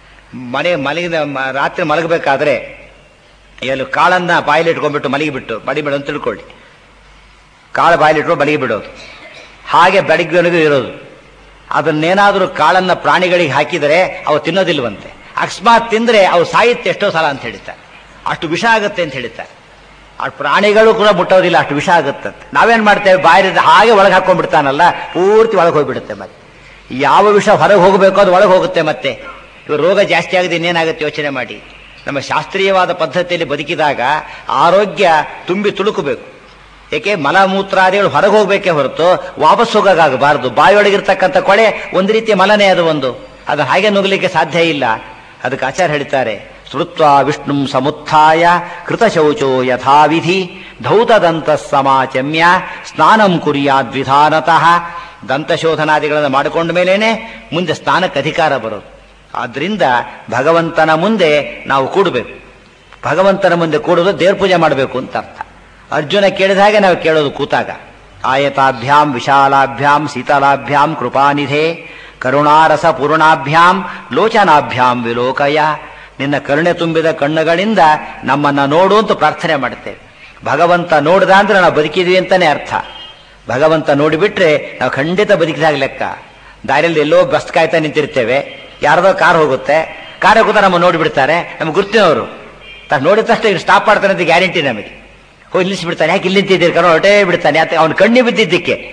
A: ರಾತ್ರಿ ಮಲಗಬೇಕಾದ್ರೆ ಏನು ಕಾಳನ್ನ ಬಾಯಲ್ಲಿ ಇಟ್ಕೊಂಡ್ಬಿಟ್ಟು ಮಲಗಿಬಿಡು ಅಂತ ತಿಳ್ಕೊಳ್ಳಿ. ಕಾಳು ಬಾಯಲ್ಲಿಟ್ಕೊಂಡು ಮಲಗಿ ಬಿಡೋದು, ಹಾಗೆ ಬೆಳಗ್ಗೆವರೆಗೂ ಇರೋದು. ಅದನ್ನೇನಾದ್ರೂ ಕಾಳನ್ನ ಪ್ರಾಣಿಗಳಿಗೆ ಹಾಕಿದರೆ ಅವು ತಿನ್ನೋದಿಲ್ವಂತೆ. ಅಕಸ್ಮಾತ್ ತಿಂದ್ರೆ ಅವು ಸಾಯುತ್ತೆ ಎಷ್ಟೋ ಸಲ ಅಂತ ಹೇಳ್ತಾರೆ. ಅಷ್ಟು ವಿಷ ಆಗುತ್ತೆ ಅಂತ ಹೇಳ್ತಾರೆ. ಆ ಪ್ರಾಣಿಗಳು ಕೂಡ ಮುಟ್ಟೋದಿಲ್ಲ, ಅಷ್ಟು ವಿಷ ಆಗುತ್ತಂತೆ. ನಾವೇನ್ ಮಾಡ್ತೇವೆ, ಬಾಯಲ್ಲಿ ಹಾಗೆ ಒಳಗೆ ಹಾಕೊಂಡ್ಬಿಡ್ತಾನಲ್ಲ, ಪೂರ್ತಿ ಒಳಗೆ ಹೋಗ್ಬಿಡುತ್ತೆ. ಮತ್ತೆ ಯಾವ ವಿಷ ಹೊರಗೆ ಹೋಗಬೇಕು ಅದು ಒಳಗೆ ಹೋಗುತ್ತೆ. ಮತ್ತೆ ಇವಾಗ ರೋಗ ಜಾಸ್ತಿ ಆಗಿದೆ, ಇನ್ನೇನಾಗುತ್ತೆ ಯೋಚನೆ ಮಾಡಿ. ನಮ್ಮ ಶಾಸ್ತ್ರೀಯವಾದ ಪದ್ಧತಿಯಲ್ಲಿ ಬದುಕಿದಾಗ ಆರೋಗ್ಯ ತುಂಬಿ ತುಳುಕಬೇಕು. ಏಕೆ ಮಲಮೂತ್ರಾದಿಗಳು ಹೊರಗೆ ಹೋಗ್ಬೇಕೇ ಹೊರತು ವಾಪಸ್ ಹೋಗಬಾರದು. ಬಾಯಿಯೊಳಗಿರ್ತಕ್ಕಂಥ ಕೊಳೆ ಒಂದು ರೀತಿಯ ಮಲನೇ ಅದು ಹಾಗೆ ನುಗ್ಲಿಕ್ಕೆ ಸಾಧ್ಯ ಇಲ್ಲ. ಅದಕ್ಕೆ ಆಚಾರ್ಯ ಹೇಳ್ತಾರೆ, ಶ್ರುತ್ವ ವಿಷ್ಣುಂ ಸಮುತ್ಥಾಯ ಕೃತಶೌಚೋ ಯಥಾವಿಧಿ ಧೌತದಂತ ಸಮಾಚಮ್ಯ ಸ್ನಾನಂ ಕುರ್ಯಾದ್ವಿಧಾನತಃ. ದಂತಶೋಧನಾದಿಗಳನ್ನು ಮಾಡಿಕೊಂಡ ಮೇಲೇನೆ ಮುಂದೆ ಸ್ನಾನಕ್ಕೆ ಅಧಿಕಾರ ಬರೋದು. ಆದ್ರಿಂದ ಭಗವಂತನ ಮುಂದೆ ನಾವು ಕೂಡಬೇಕು. ಭಗವಂತನ ಮುಂದೆ ಕೂಡೋದು ದೇವ್ರ ಪೂಜೆ ಮಾಡಬೇಕು ಅಂತ ಅರ್ಥ. ಅರ್ಜುನ ಕೇಳಿದ ಹಾಗೆ ನಾವು ಕೇಳೋದು ಕೂತಾಗ. ಆಯತಾಭ್ಯಾಂ ವಿಶಾಲಾಭ್ಯಾಂ ಶೀತಲಾಭ್ಯಾಂ ಕೃಪಾನಿಧೆ ಕರುಣಾರಸ ಪೂರ್ಣಾಭ್ಯಾಂ ಲೋಚನಾಭ್ಯಾಂ ವಿಲೋಕಯ. ನಿನ್ನ ಕರುಣೆ ತುಂಬಿದ ಕಣ್ಣುಗಳಿಂದ ನಮ್ಮನ್ನ ನೋಡು ಅಂತ ಪ್ರಾರ್ಥನೆ ಮಾಡುತ್ತೇವೆ. ಭಗವಂತ ನೋಡ್ದ ಅಂದ್ರೆ ನಾವು ಬದುಕಿದ್ವಿ ಅಂತಾನೆ ಅರ್ಥ. ಭಗವಂತ ನೋಡಿಬಿಟ್ರೆ ನಾವು ಖಂಡಿತ ಬದುಕಿದಾಗ ಲೆಕ್ಕ. ದಾರಿಯಲ್ಲಿ ಎಲ್ಲೋ ಬಸ್ ಕಾಯ್ತಾ ನಿಂತಿರ್ತೇವೆ, ಯಾರದೋ ಕಾರ್ ಹೋಗುತ್ತೆ, ಕಾರ್ ಹೋಗುತ್ತಾ ನಮ್ಮ ನೋಡಿಬಿಡ್ತಾರೆ, ನಮ್ಗೆ ಗುರ್ತಿನವರು ನೋಡಿದ ತಕ್ಷಣ ಸ್ಟಾಪ್ ಮಾಡ್ತಾನೆ ಅಂತ ಗ್ಯಾರಂಟಿ ನಮಗೆ. ಹೋಗಿ ನಿಲ್ಲಿಸ್ಬಿಡ್ತಾನೆ, ಯಾಕೆ ಇಲ್ಲಿ ನಿಂತಿದ್ದೀರಿ ಕರೋ ಹೊರಟೇ ಬಿಡ್ತಾನೆ. ಅವನು ಕಣ್ಣಿ ಬಿದ್ದಿದ್ದಕ್ಕೆ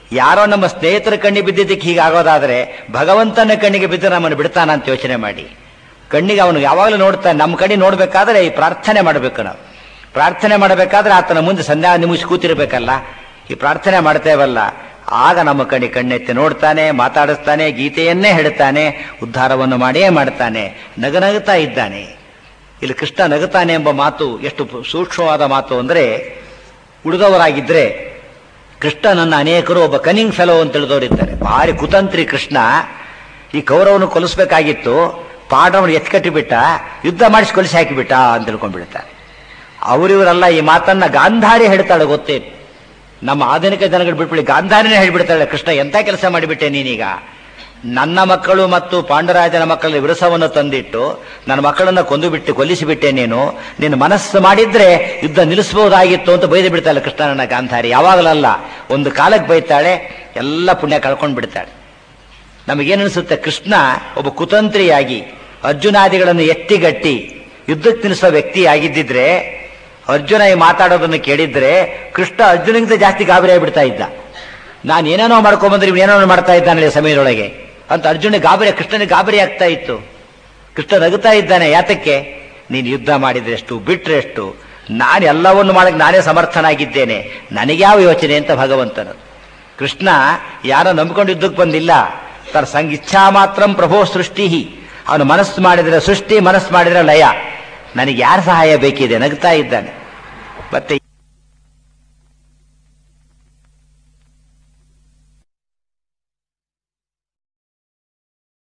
A: ಯಾರೋ ನಮ್ಮ ಸ್ನೇಹಿತರ ಕಣ್ಣಿಗೆ ಬಿದ್ದಿದ್ದಕ್ಕೆ ಹೀಗಾಗೋದಾದ್ರೆ ಭಗವಂತನ ಕಣ್ಣಿಗೆ ಬಿದ್ದು ನಮ್ಮನ್ನು ಬಿಡ್ತಾನ ಅಂತ ಯೋಚನೆ ಮಾಡಿ. ಕಣ್ಣಿಗೆ ಅವನು ಯಾವಾಗಲೂ ನೋಡ್ತಾನೆ. ನಮ್ಮ ಕಣ್ಣಿಗೆ ನೋಡ್ಬೇಕಾದ್ರೆ ಈ ಪ್ರಾರ್ಥನೆ ಮಾಡಬೇಕು. ನಾವು ಪ್ರಾರ್ಥನೆ ಮಾಡಬೇಕಾದ್ರೆ ಆತನ ಮುಂದೆ ಸಂಧ್ಯಾ ನಿಮಿಷ ಕೂತಿರ್ಬೇಕಲ್ಲ. ಈ ಪ್ರಾರ್ಥನೆ ಮಾಡ್ತೇವಲ್ಲ, ಆಗ ನಮ್ಮ ಕಣ್ಣೆತ್ತಿ ನೋಡ್ತಾನೆ, ಮಾತಾಡಿಸ್ತಾನೆ, ಗೀತೆಯನ್ನೇ ಹೇಳ್ತಾನೆ, ಉದ್ಧಾರವನ್ನು ಮಾಡಿಯೇ ಮಾಡ್ತಾನೆ, ನಗನಗುತ್ತಾ ಇದ್ದಾನೆ. ಇಲ್ಲಿ ಕೃಷ್ಣ ನಗುತ್ತಾನೆ ಎಂಬ ಮಾತು ಎಷ್ಟು ಸೂಕ್ಷ್ಮವಾದ ಮಾತು ಅಂದರೆ, ಉಳಿದವರಾಗಿದ್ರೆ ಕೃಷ್ಣನನ್ನ ಅನೇಕರು ಒಬ್ಬ ಕನಿಂಗ್ ಫೆಲೋ ಅಂತ ತಿಳಿದವರಿದ್ದಾರೆ. ಭಾರಿ ಕುತಂತ್ರಿ ಕೃಷ್ಣ. ಈ ಕೌರವನು ಕೊಲಿಸ್ಬೇಕಾಗಿತ್ತು, ಪಾಂಡವನು ಎತ್ಕಟ್ಟಿಬಿಟ್ಟ, ಯುದ್ಧ ಮಾಡಿಸಿ ಕೊಲಿಸಿ ಹಾಕಿಬಿಟ್ಟ ಅಂತ ತಿಳ್ಕೊಂಡ್ಬಿಡ್ತಾರೆ. ಅವರಿವರೆಲ್ಲ ಈ ಮಾತನ್ನ ಗಾಂಧಾರಿ ಹೇಳ್ತಾಳೆ. ಗೊತ್ತೇ, ನಮ್ಮ ಆಧುನಿಕ ಜನಗಳು ಬಿಟ್ಬಿಡಿ, ಗಾಂಧಾರಿನೇ ಹೇಳ್ಬಿಡ್ತಾಳೆ, ಕೃಷ್ಣ ಎಂಥ ಕೆಲಸ ಮಾಡಿಬಿಟ್ಟೆ ನೀನೀಗ. ನನ್ನ ಮಕ್ಕಳು ಮತ್ತು ಪಾಂಡುರಾಜನ ಮಕ್ಕಳಲ್ಲಿ ವಿರಸವನ್ನು ತಂದಿಟ್ಟು ನನ್ನ ಮಕ್ಕಳನ್ನ ಕೊಲ್ಲಿಸಿಬಿಟ್ಟೆ ನೀನು ಮನಸ್ಸು ಮಾಡಿದ್ರೆ ಯುದ್ಧ ನಿಲ್ಲಿಸಬಹುದಾಗಿತ್ತು ಅಂತ ಬೈದು ಬಿಡ್ತಾಳೆ ಕೃಷ್ಣನ ಗಾಂಧಾರಿ. ಯಾವಾಗಲಲ್ಲ, ಒಂದು ಕಾಲಕ್ಕೆ ಬೈತಾಳೆ, ಎಲ್ಲ ಪುಣ್ಯ ಕಳ್ಕೊಂಡು ಬಿಡ್ತಾಳೆ. ನಮಗೇನನ್ಸುತ್ತೆ, ಕೃಷ್ಣ ಒಬ್ಬ ಕುತಂತ್ರಿಯಾಗಿ ಅರ್ಜುನಾದಿಗಳನ್ನು ಎತ್ತಿಗಟ್ಟಿ ಯುದ್ಧಕ್ಕೆ ನಿಲ್ಲಿಸುವ ವ್ಯಕ್ತಿ ಆಗಿದ್ದಿದ್ರೆ, ಅರ್ಜುನ ಈ ಮಾತಾಡೋದನ್ನು ಕೇಳಿದ್ರೆ ಕೃಷ್ಣ ಅರ್ಜುನಿಗಿಂತ ಜಾಸ್ತಿ ಗಾಬರಿ ಆಗಿಬಿಡ್ತಾ ಇದ್ದ. ನಾನು ಏನೇನೋ ಮಾಡ್ಕೊಂಬಂದ್ರೆ ಇವನೇನೋ ಮಾಡ್ತಾ ಇದ್ದಾನೆ ಸಮಯದೊಳಗೆ ಅಂತ ಕೃಷ್ಣನಿಗೆ ಗಾಬರಿ ಆಗ್ತಾ ಇತ್ತು. ಕೃಷ್ಣ ನಗುತ್ತಾ ಇದ್ದಾನೆ. ಯಾತಕ್ಕೆ? ನೀನು ಯುದ್ಧ ಮಾಡಿದ್ರೆ ಎಷ್ಟು, ಬಿಟ್ರೆ ಎಷ್ಟು, ನಾನು ಎಲ್ಲವನ್ನು ಮಾಡಕ್ಕೆ ನಾನೇ ಸಮರ್ಥನಾಗಿದ್ದೇನೆ, ನನಗ್ಯಾವ ಯೋಚನೆ ಅಂತ ಭಗವಂತನು. ಕೃಷ್ಣ ಯಾರೋ ನಂಬಿಕೊಂಡು ಯುದ್ಧಕ್ಕೆ ಬಂದಿಲ್ಲ. ತನ್ನ ಇಚ್ಛಾ ಮಾತ್ರಂ ಪ್ರಭೋ ಸೃಷ್ಟಿ. ಅವನು ಮನಸ್ಸು ಮಾಡಿದ್ರೆ ಸೃಷ್ಟಿ, ಮನಸ್ಸು ಮಾಡಿದ್ರೆ ಲಯ. ನನಗೆ ಯಾರ ಸಹಾಯ ಬೇಕಿದೆ? ನಗ್ತಾ ಇದ್ದಾನೆ. ಮತ್ತೆ